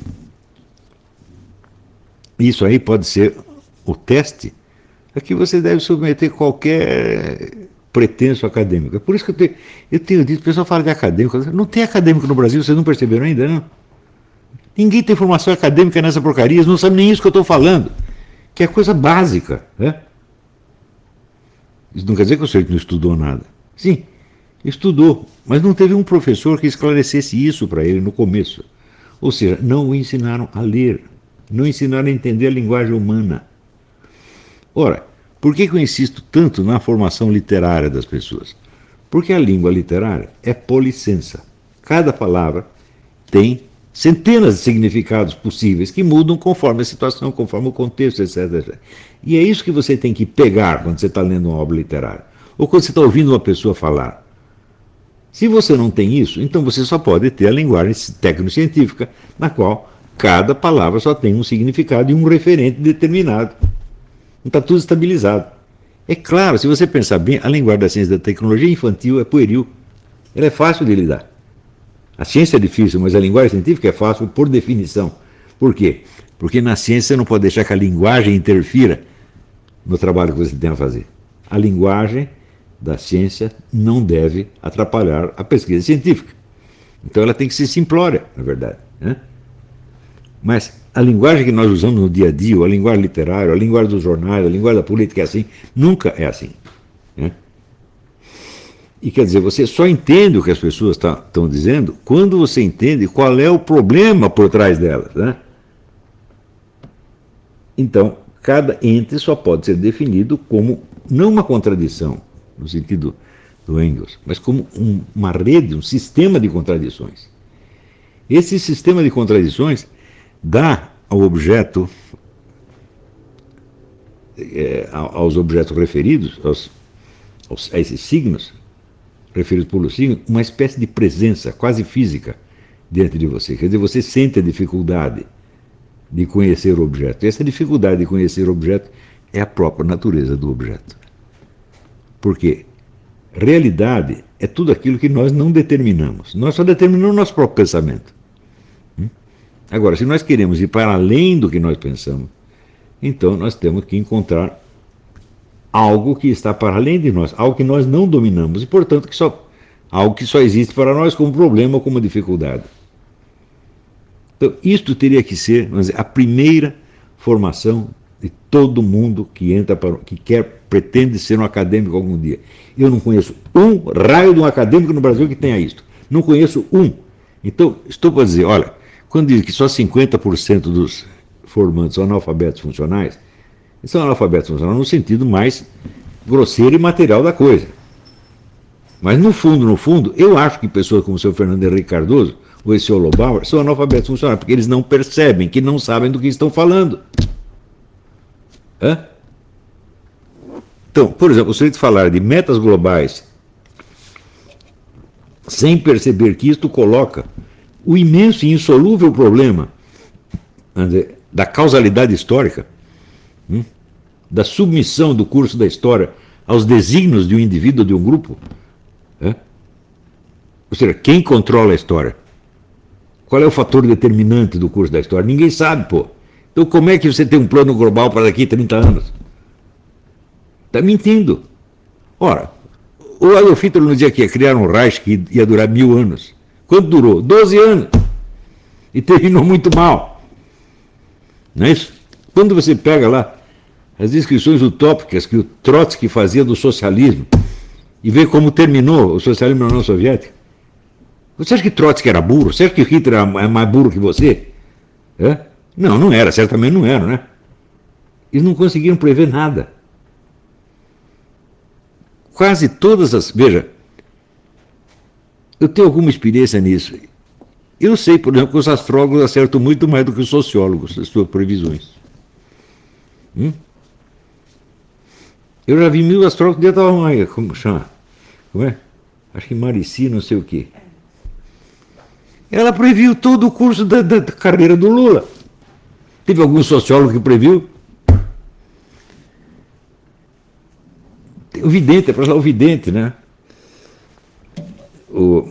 A: isso aí pode ser o teste a que você deve submeter qualquer pretenso acadêmico. É por isso que eu tenho, eu tenho dito, o pessoal fala de acadêmico, não tem acadêmico no Brasil, vocês não perceberam ainda, não? Ninguém tem formação acadêmica nessa porcaria, eles não sabem nem isso que eu estou falando, que é coisa básica. Né? Isso não quer dizer que o senhor não estudou nada. Sim, estudou, mas não teve um professor que esclarecesse isso para ele no começo. Ou seja, não o ensinaram a ler, não ensinaram a entender a linguagem humana. Ora, por que que eu insisto tanto na formação literária das pessoas? Porque a língua literária é polissensa. Cada palavra tem centenas de significados possíveis que mudam conforme a situação, conforme o contexto, etc, etcétera. E é isso que você tem que pegar quando você está lendo uma obra literária. Ou quando você está ouvindo uma pessoa falar. Se você não tem isso, então você só pode ter a linguagem tecnocientífica, na qual cada palavra só tem um significado e um referente determinado. Não está tudo estabilizado. É claro, se você pensar bem, a linguagem da ciência e da tecnologia infantil é pueril. Ela é fácil de lidar. A ciência é difícil, mas a linguagem científica é fácil por definição. Por quê? Porque na ciência você não pode deixar que a linguagem interfira no trabalho que você tem a fazer. A linguagem da ciência não deve atrapalhar a pesquisa científica. Então ela tem que ser simplória, na verdade. Né? Mas a linguagem que nós usamos no dia a dia, a linguagem literária, a linguagem dos jornais, a linguagem da política é assim, nunca é assim. Né? E quer dizer, você só entende o que as pessoas estão dizendo quando você entende qual é o problema por trás delas. Né? Então, cada ente só pode ser definido como, não uma contradição, no sentido do Engels, mas como um, uma rede, um sistema de contradições. Esse sistema de contradições dá ao objeto, é, aos objetos referidos, aos, aos, a esses signos, referidos pelo signo, uma espécie de presença quase física diante de você. Quer dizer, você sente a dificuldade de conhecer o objeto. E essa dificuldade de conhecer o objeto é a própria natureza do objeto. Porque realidade é tudo aquilo que nós não determinamos. Nós só determinamos o nosso próprio pensamento. Agora, se nós queremos ir para além do que nós pensamos, então nós temos que encontrar algo que está para além de nós, algo que nós não dominamos e, portanto, que só, algo que só existe para nós como problema ou como dificuldade. Então, isto teria que ser, vamos dizer, a primeira formação de todo mundo que entra para, que quer, pretende ser um acadêmico algum dia. Eu não conheço um raio de um acadêmico no Brasil que tenha isto. Não conheço um. Então, estou para dizer, olha, quando diz que só cinquenta por cento dos formandos são analfabetos funcionais, são analfabetos funcionais no sentido mais grosseiro e material da coisa. Mas no fundo, no fundo, eu acho que pessoas como o senhor Fernando Henrique Cardoso ou esse Holobauer são analfabetos funcionais, porque eles não percebem, que não sabem do que estão falando. Hã? Então, por exemplo, o sujeito falar de metas globais sem perceber que isto coloca o imenso e insolúvel problema dizer, da causalidade histórica, hum, da submissão do curso da história aos desígnios de um indivíduo ou de um grupo. É? Ou seja, quem controla a história? Qual é o fator determinante do curso da história? Ninguém sabe, pô. Então como é que você tem um plano global para daqui a trinta anos? Está mentindo. Ora, o Adolf Hitler nos dizia que ia criar um Reich que ia durar mil anos. Quanto durou? doze anos. E terminou muito mal. Não é isso? Quando você pega lá as descrições utópicas que o Trotsky fazia do socialismo e vê como terminou o socialismo na União Soviética, você acha que Trotsky era burro? Você acha que Hitler é mais burro que você? É? Não, não era, certamente não era, né? Eles não conseguiram prever nada. Quase todas as... Veja, eu tenho alguma experiência nisso. Eu sei, por exemplo, que os astrólogos acertam muito mais do que os sociólogos nas suas previsões. Hum? Eu já vi mil astrólogos, que estava uma... Como chama? Como é? Acho que Marici, não sei o quê. Ela previu todo o curso da, da carreira do Lula. Teve algum sociólogo que previu? O vidente, é para lá o vidente, né? O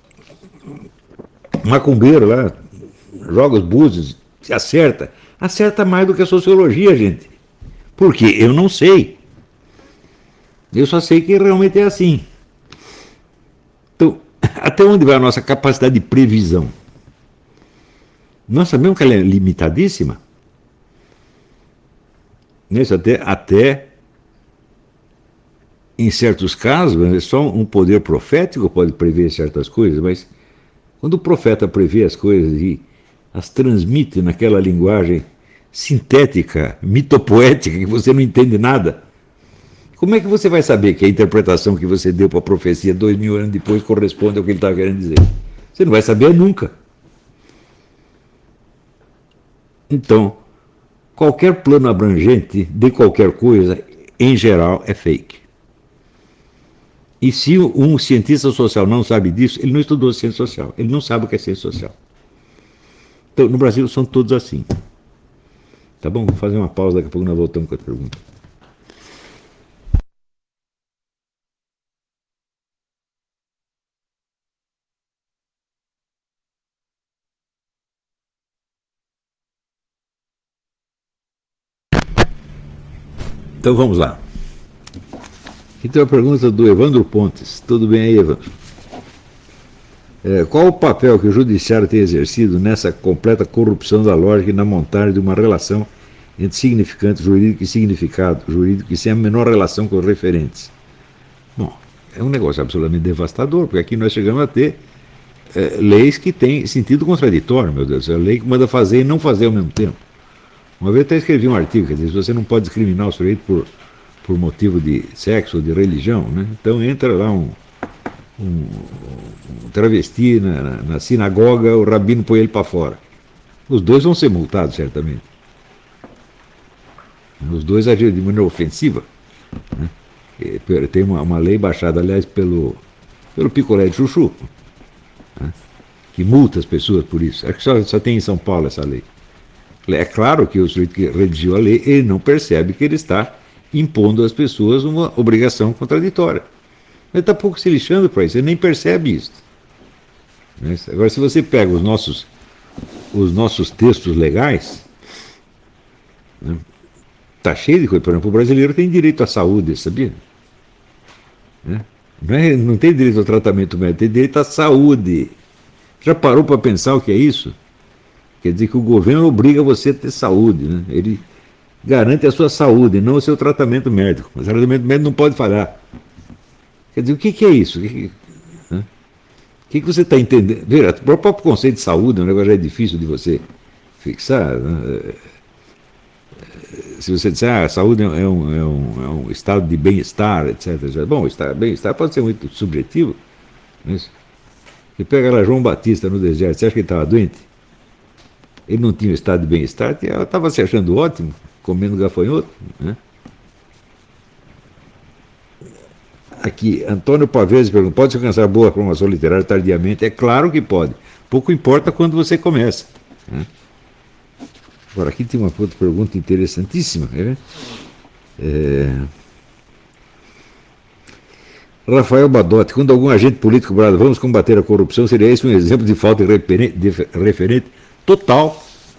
A: macumbeiro lá, joga os búzios, se acerta. Acerta mais do que a sociologia, gente. Por quê? Eu não sei. Eu só sei que realmente é assim. Então, até onde vai a nossa capacidade de previsão? Nós sabemos que ela é limitadíssima. Isso até, até, em certos casos, só um poder profético pode prever certas coisas, mas quando o profeta prevê as coisas e as transmite naquela linguagem sintética, mitopoética, que você não entende nada, como é que você vai saber que a interpretação que você deu para a profecia dois mil anos depois corresponde ao que ele estava querendo dizer? Você não vai saber nunca. Então, qualquer plano abrangente de qualquer coisa, em geral, é fake. E se um cientista social não sabe disso, ele não estudou ciência social, ele não sabe o que é ciência social. Então, no Brasil, são todos assim. Tá bom? Vou fazer uma pausa, daqui a pouco nós voltamos com a pergunta. Então vamos lá. Aqui tem uma pergunta do Evandro Pontes. Tudo bem aí, Evandro? É, qual o papel que o judiciário tem exercido nessa completa corrupção da lógica e na montagem de uma relação entre significante jurídico e significado jurídico e sem a menor relação com os referentes? Bom, é um negócio absolutamente devastador, porque aqui nós chegamos a ter é, leis que têm sentido contraditório, meu Deus, é a lei que manda fazer e não fazer ao mesmo tempo. Uma vez até escrevi um artigo, quer dizer, você não pode discriminar o sujeito por, por motivo de sexo ou de religião, né? Então entra lá um, um, um travesti na, na, na sinagoga, o rabino põe ele para fora. Os dois vão ser multados, certamente. Os dois agiram de maneira ofensiva, né? Tem uma, uma lei baixada, aliás, pelo, pelo picolé de chuchu, né? Que multa as pessoas por isso. Acho que só, só tem em São Paulo essa lei. É claro que o sujeito que redigiu a lei, ele não percebe que ele está impondo às pessoas uma obrigação contraditória. Ele está pouco se lixando para isso, ele nem percebe isso. Agora, se você pega os nossos, os nossos textos legais, né, está cheio de coisa. Por exemplo, o brasileiro tem direito à saúde, sabia? Né? Não, é, não tem direito ao tratamento médico, tem direito à saúde. Já parou para pensar o que é isso? Quer dizer que o governo obriga você a ter saúde, né? Ele garante a sua saúde, não o seu tratamento médico. Mas o tratamento médico não pode falhar. Quer dizer, o que, que é isso? O que, que, né? o que, que você está entendendo? Veja, o próprio conceito de saúde é um negócio já é difícil de você fixar. Né? Se você disser, ah, a saúde é um, é um, é um estado de bem-estar, etcétera. Bom, bem-estar pode ser muito subjetivo. Mas você pega lá João Batista no deserto, você acha que ele estava doente? Ele não tinha um estado de bem-estar, ela estava se achando ótimo, comendo gafanhoto. Né? Aqui, Antônio Pavese pergunta, pode-se alcançar boa formação literária tardiamente? É claro que pode. Pouco importa quando você começa. Né? Agora, aqui tem uma outra pergunta interessantíssima. Né? É... Rafael Badotti, quando algum agente político brada, vamos combater a corrupção, seria esse um exemplo de falta de referente total.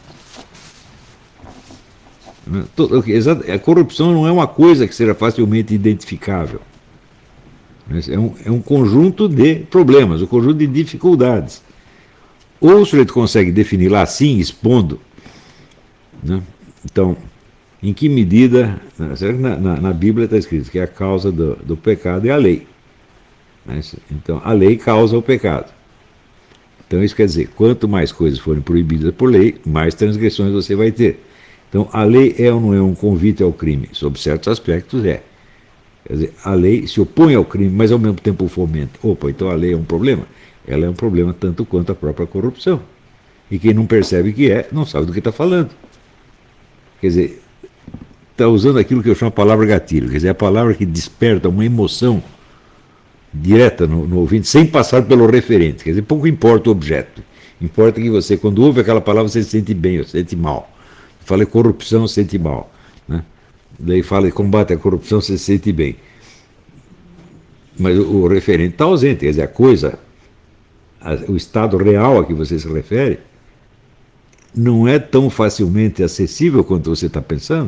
A: A corrupção não é uma coisa que seja facilmente identificável. É um, é um conjunto de problemas, um conjunto de dificuldades. Ou o sujeito consegue definir lá assim, expondo, né? Então, em que medida, na, na, na Bíblia está escrito que a causa do, do pecado é a lei. Então, a lei causa o pecado. Então, isso quer dizer, quanto mais coisas forem proibidas por lei, mais transgressões você vai ter. Então, a lei é ou não é um convite ao crime? Sob certos aspectos, é. Quer dizer, a lei se opõe ao crime, mas ao mesmo tempo o fomenta. Opa, então a lei é um problema? Ela é um problema tanto quanto a própria corrupção. E quem não percebe que é, não sabe do que está falando. Quer dizer, está usando aquilo que eu chamo de palavra gatilho. Quer dizer, a palavra que desperta uma emoção direta no, no ouvinte, sem passar pelo referente. Quer dizer, pouco importa o objeto. Importa que você, quando ouve aquela palavra, você se sente bem ou se sente mal. Fala corrupção, se sente mal. Né? Daí fala combate à corrupção, você se sente bem. Mas o, o referente está ausente. Quer dizer, a coisa, a, o estado real a que você se refere, não é tão facilmente acessível quanto você está pensando.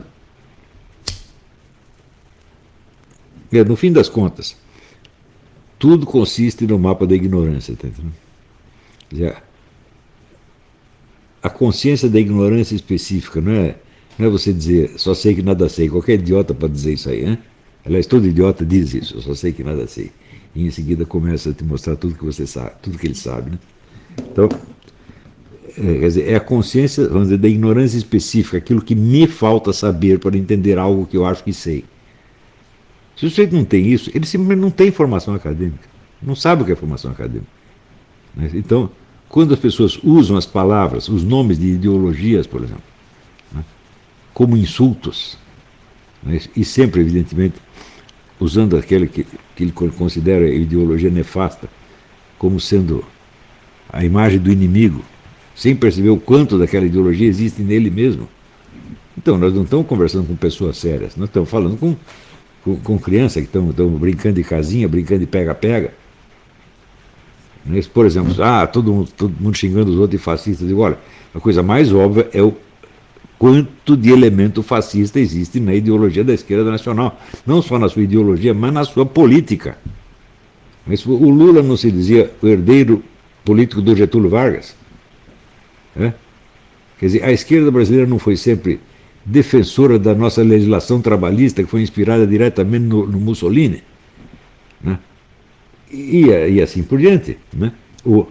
A: E, no fim das contas, tudo consiste no mapa da ignorância. Tá entendendo? Quer dizer, a consciência da ignorância específica não é, não é você dizer só sei que nada sei. Qualquer idiota pode dizer isso aí, né? Aliás, todo idiota diz isso, eu só sei que nada sei. E em seguida começa a te mostrar tudo que você sabe, tudo que ele sabe, né? Então, é, quer dizer, é a consciência, vamos dizer, da ignorância específica, aquilo que me falta saber para entender algo que eu acho que sei. Se o sujeito não tem isso, ele simplesmente não tem formação acadêmica. Não sabe o que é formação acadêmica. Então, quando as pessoas usam as palavras, os nomes de ideologias, por exemplo, né, como insultos, né, e sempre, evidentemente, usando aquele que, que ele considera ideologia nefasta como sendo a imagem do inimigo, sem perceber o quanto daquela ideologia existe nele mesmo. Então, nós não estamos conversando com pessoas sérias, nós estamos falando com, com, com crianças que estão, estão brincando de casinha, brincando de pega-pega. Por exemplo, ah, todo mundo, todo mundo xingando os outros de fascistas. Eu digo, olha, a coisa mais óbvia é o quanto de elemento fascista existe na ideologia da esquerda nacional. Não só na sua ideologia, mas na sua política. Mas o Lula não se dizia o herdeiro político do Getúlio Vargas. Né? Quer dizer, a esquerda brasileira não foi sempre defensora da nossa legislação trabalhista, que foi inspirada diretamente no, no Mussolini, né? e, e assim por diante. Né? O,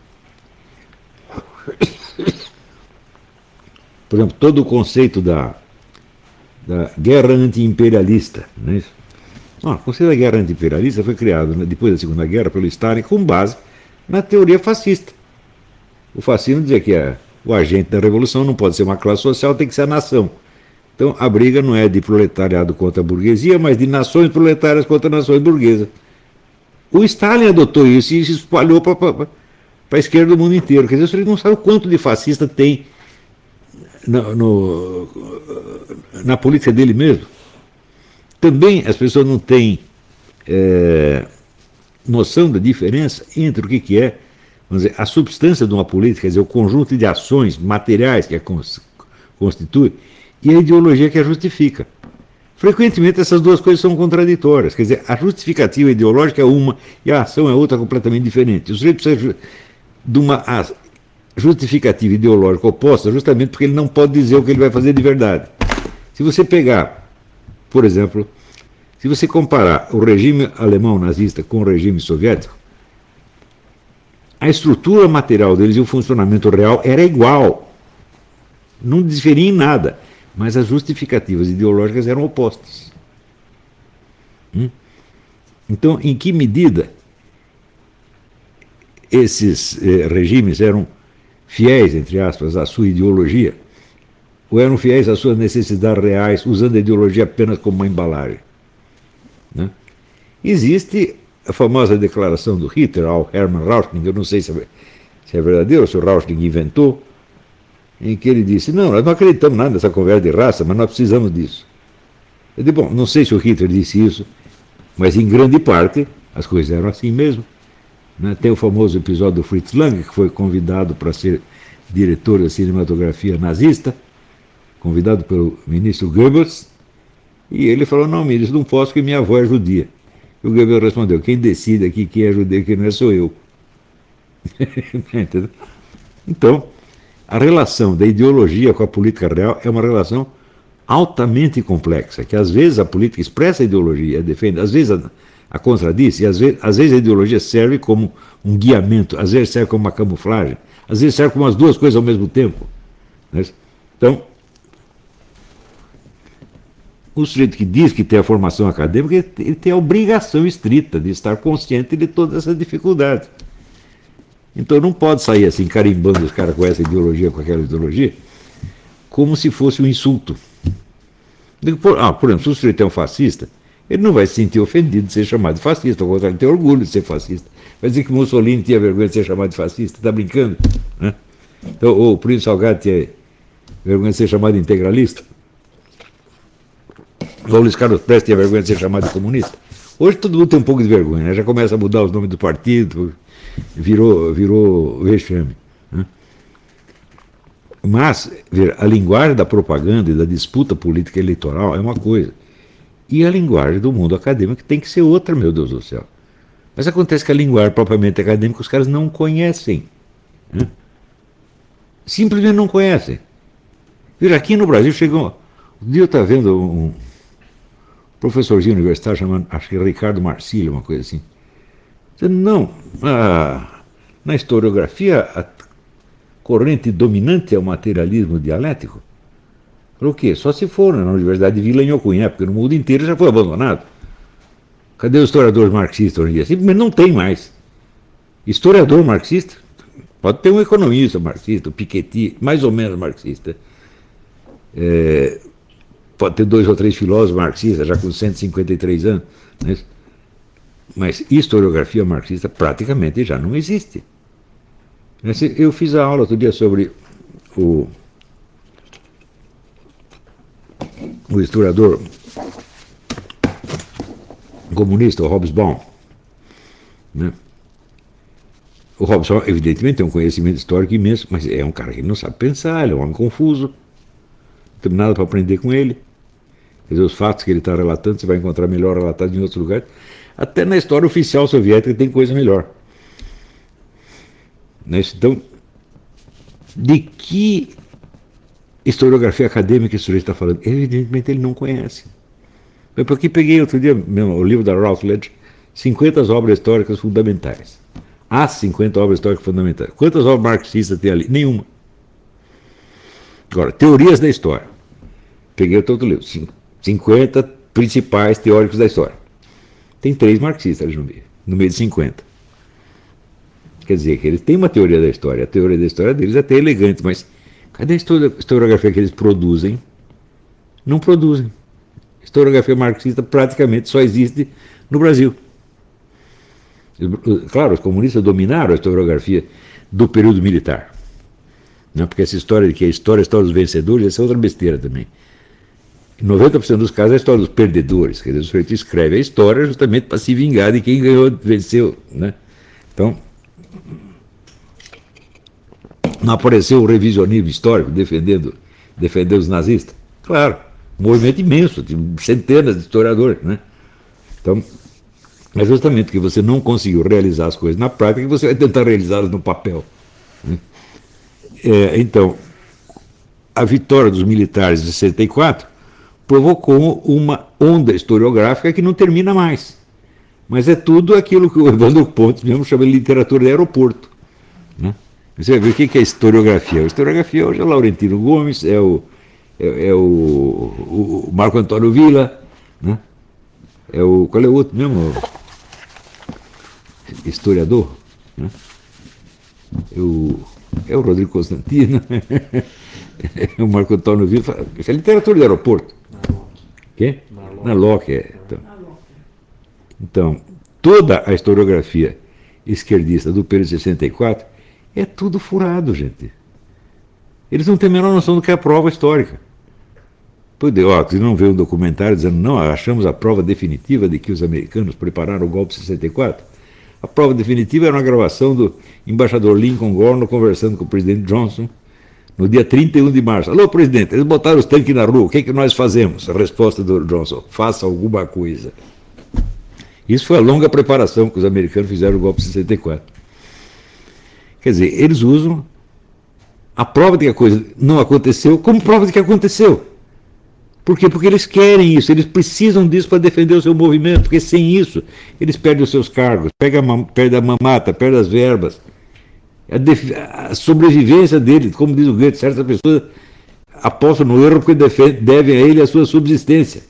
A: por exemplo, todo o conceito da, da guerra anti-imperialista, não é isso? Não, o conceito da guerra anti-imperialista foi criado, né, depois da Segunda Guerra pelo Stalin com base na teoria fascista. O fascismo dizia que a, o agente da revolução não pode ser uma classe social, tem que ser a nação. Então a briga não é de proletariado contra a burguesia, mas de nações proletárias contra nações burguesas. O Stalin adotou isso e se espalhou para a esquerda do mundo inteiro. Quer dizer, você não sabe o quanto de fascista tem na, no, na política dele mesmo. Também as pessoas não têm é, noção da diferença entre o que, que é, vamos dizer, a substância de uma política, quer dizer, o conjunto de ações materiais que a constitui, e a ideologia que a justifica. Frequentemente essas duas coisas são contraditórias, quer dizer, a justificativa ideológica é uma e a ação é outra completamente diferente. O sujeito precisa de uma justificativa ideológica oposta justamente porque ele não pode dizer o que ele vai fazer de verdade. Se você pegar, por exemplo, se você comparar o regime alemão nazista com o regime soviético, a estrutura material deles e o funcionamento real era igual. Não diferia em nada, mas as justificativas ideológicas eram opostas. Hum? Então, em que medida esses eh, regimes eram fiéis, entre aspas, à sua ideologia, ou eram fiéis às suas necessidades reais, usando a ideologia apenas como uma embalagem? Né? Existe a famosa declaração do Hitler ao Hermann Rauschning, eu não sei se é, se é verdadeiro ou se o Rauschning inventou, em que ele disse, não, nós não acreditamos nada nessa conversa de raça, mas nós precisamos disso. Eu disse, bom, não sei se o Hitler disse isso, mas em grande parte as coisas eram assim mesmo. Né? Tem o famoso episódio do Fritz Lang, que foi convidado para ser diretor da cinematografia nazista, convidado pelo ministro Goebbels, e ele falou, não, ministro, não posso porque minha avó é judia. E o Goebbels respondeu, quem decide aqui quem é judeu e quem não é sou eu. Então, a relação da ideologia com a política real é uma relação altamente complexa, que às vezes a política expressa a ideologia, defende, às vezes a, a contradiz, e às vezes, às vezes a ideologia serve como um guiamento, às vezes serve como uma camuflagem, às vezes serve como as duas coisas ao mesmo tempo. Né? Então, o sujeito que diz que tem a formação acadêmica, ele tem a obrigação estrita de estar consciente de todas essas dificuldades. Então não pode sair assim, carimbando os caras com essa ideologia, com aquela ideologia, como se fosse um insulto. Ah, por exemplo, se o sujeito é um fascista, ele não vai se sentir ofendido de ser chamado de fascista, ao contrário, ele tem orgulho de ser fascista. Vai dizer que Mussolini tinha vergonha de ser chamado de fascista, está brincando? Né? Então, ou o Príncipe Salgado tinha vergonha de ser chamado de integralista? Ou o Luiz Carlos Prestes tinha vergonha de ser chamado de comunista? Hoje todo mundo tem um pouco de vergonha, né? Já começa a mudar os nomes do partido, virou, virou vexame. Né? Mas ver, a linguagem da propaganda e da disputa política eleitoral é uma coisa. E a linguagem do mundo acadêmico tem que ser outra, meu Deus do céu. Mas acontece que a linguagem propriamente acadêmica os caras não conhecem. Né? Simplesmente não conhecem. Veja, aqui no Brasil chegou... Um dia eu estava vendo um professorzinho universitário chamado, acho que Ricardo Marcílio, uma coisa assim. Dizendo, não, a, na historiografia a corrente dominante é o materialismo dialético. Falou o quê? Só se for na Universidade de Vila Nhocuinha, porque no mundo inteiro já foi abandonado. Cadê os historiadores marxistas hoje em dia? Simplesmente não tem mais. Historiador marxista? Pode ter um economista marxista, um Piketty, mais ou menos marxista. É, pode ter dois ou três filósofos marxistas, já com cento e cinquenta e três anos. Né? Mas historiografia marxista praticamente já não existe. Eu fiz a aula outro dia sobre o, o historiador comunista, o Hobsbawm. Né? O Hobsbawm, evidentemente, tem um conhecimento histórico imenso, mas é um cara que não sabe pensar, ele é um homem confuso. Não tem nada para aprender com ele. Quer dizer, os fatos que ele está relatando, você vai encontrar melhor relatados em outros lugares. Até na história oficial soviética tem coisa melhor. Né? Então, de que historiografia acadêmica esse sujeito está falando? Evidentemente ele não conhece. Eu porque peguei outro dia mesmo, o livro da Routledge, cinquenta obras históricas fundamentais. As cinquenta obras históricas fundamentais. Quantas obras marxistas tem ali? Nenhuma. Agora, teorias da história. Peguei o outro livro, cinquenta principais teóricos da história. Tem três marxistas ali no meio, no meio de cinquenta. Quer dizer, que eles têm uma teoria da história. A teoria da história deles é até elegante, mas cadê a historiografia que eles produzem? Não produzem. A historiografia marxista praticamente só existe no Brasil. Claro, os comunistas dominaram a historiografia do período militar. Não, porque essa história de que a história é a história dos vencedores, essa é outra besteira também. Em noventa por cento dos casos é a história dos perdedores. Quer dizer, o sujeito escreve a história justamente para se vingar de quem ganhou, venceu. Né? Então, não apareceu o revisionismo histórico defendendo, defendendo os nazistas? Claro, um movimento imenso, de centenas de historiadores. Né? Então, é justamente porque você não conseguiu realizar as coisas na prática que você vai tentar realizá-las no papel. Né? É, então, a vitória dos militares de sessenta e quatro provocou uma onda historiográfica que não termina mais. Mas é tudo aquilo que o Evandro Pontes mesmo chama de literatura de aeroporto. Né? Você vai ver o que é historiografia. A historiografia hoje é o Laurentino Gomes, é o, é, é o, o Marco Antônio Villa, né? É o, qual é o outro mesmo? Historiador, né? É o, é o Rodrigo Constantino, é o Marco Antônio Villa. Isso é literatura de aeroporto. Quê? Na Locke, é. Então, então, toda a historiografia esquerdista do período de sessenta e quatro é tudo furado, gente. Eles não têm a menor noção do que é a prova histórica. Pois, ó, você não vê um documentário dizendo, não, achamos a prova definitiva de que os americanos prepararam o golpe de sessenta e quatro? A prova definitiva era uma gravação do embaixador Lincoln Gorno conversando com o presidente Johnson no dia trinta e um de março. Alô, presidente, eles botaram os tanques na rua, o que é que nós fazemos? A resposta do Johnson, faça alguma coisa. Isso foi a longa preparação que os americanos fizeram o golpe de sessenta e quatro. Quer dizer, eles usam a prova de que a coisa não aconteceu como prova de que aconteceu. Por quê? Porque eles querem isso, eles precisam disso para defender o seu movimento, porque sem isso eles perdem os seus cargos, perdem a, perdem a mamata, perdem as verbas. A, def... a sobrevivência dele, como diz o Goethe, certas pessoas apostam no erro porque devem a ele a sua subsistência.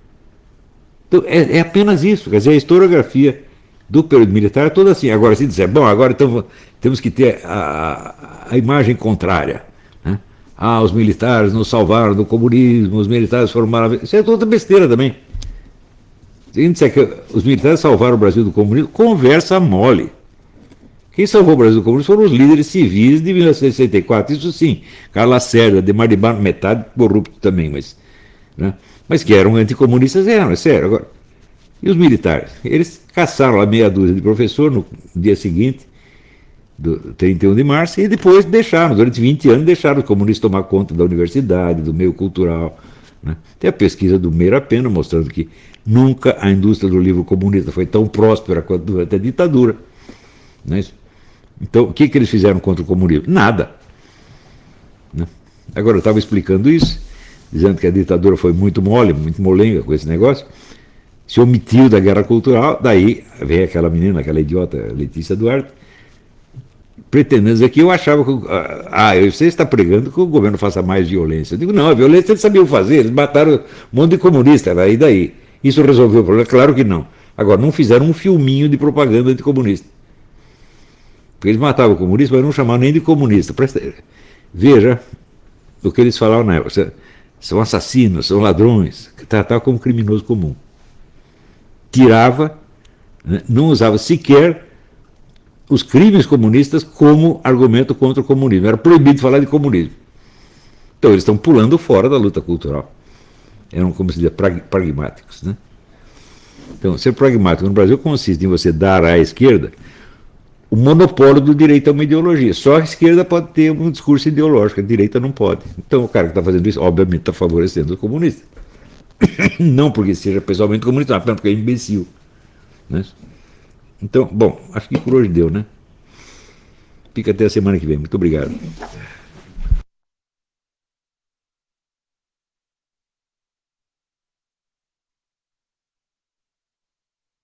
A: Então, é, é apenas isso. Quer dizer, a historiografia do período militar é toda assim. Agora, se disser, bom, agora então temos que ter a, a imagem contrária. Né? Ah, os militares nos salvaram do comunismo, os militares formaram. Isso é toda besteira também. Se a gente disser que os militares salvaram o Brasil do comunismo, conversa mole. Quem salvou o Brasil do comunismo foram os líderes civis de mil novecentos e sessenta e quatro. Isso sim, Carlos Lacerda, Demar de Bar, metade corrupto também, mas, né? Mas que eram anticomunistas, eram, é sério. Agora, e os militares? Eles caçaram lá meia dúzia de professor no dia seguinte, do trinta e um de março, e depois deixaram, durante vinte anos, deixaram os comunistas tomar conta da universidade, do meio cultural. Né? Tem a pesquisa do Meira Pena mostrando que nunca a indústria do livro comunista foi tão próspera quanto durante a ditadura. Não é isso? Então, o que, que eles fizeram contra o comunismo? Nada. Né? Agora, eu estava explicando isso, dizendo que a ditadura foi muito mole, muito molenga com esse negócio, se omitiu da guerra cultural, daí vem aquela menina, aquela idiota Letícia Duarte, pretendendo dizer que eu achava que, ah, você está pregando que o governo faça mais violência. Eu digo, não, a violência eles sabiam fazer, eles mataram um monte de comunista, daí daí. Isso resolveu o problema? Claro que não. Agora, não fizeram um filminho de propaganda anticomunista. Porque eles matavam o comunista, mas não chamavam nem de comunista. Presta... Veja o que eles falavam na época. São assassinos, são ladrões, que tratavam como criminoso comum. Tirava, né, não usava sequer os crimes comunistas como argumento contra o comunismo. Era proibido falar de comunismo. Então eles estão pulando fora da luta cultural. Eram, como se diz, prag pragmáticos. Né? Então, ser pragmático no Brasil consiste em você dar à esquerda o monopólio do direito a uma ideologia. Só a esquerda pode ter um discurso ideológico, a direita não pode. Então o cara que está fazendo isso, obviamente, está favorecendo os comunistas. Não porque seja pessoalmente comunista, mas porque é imbecil. Né? Então, bom, acho que por hoje deu, né? Fica até a semana que vem. Muito obrigado.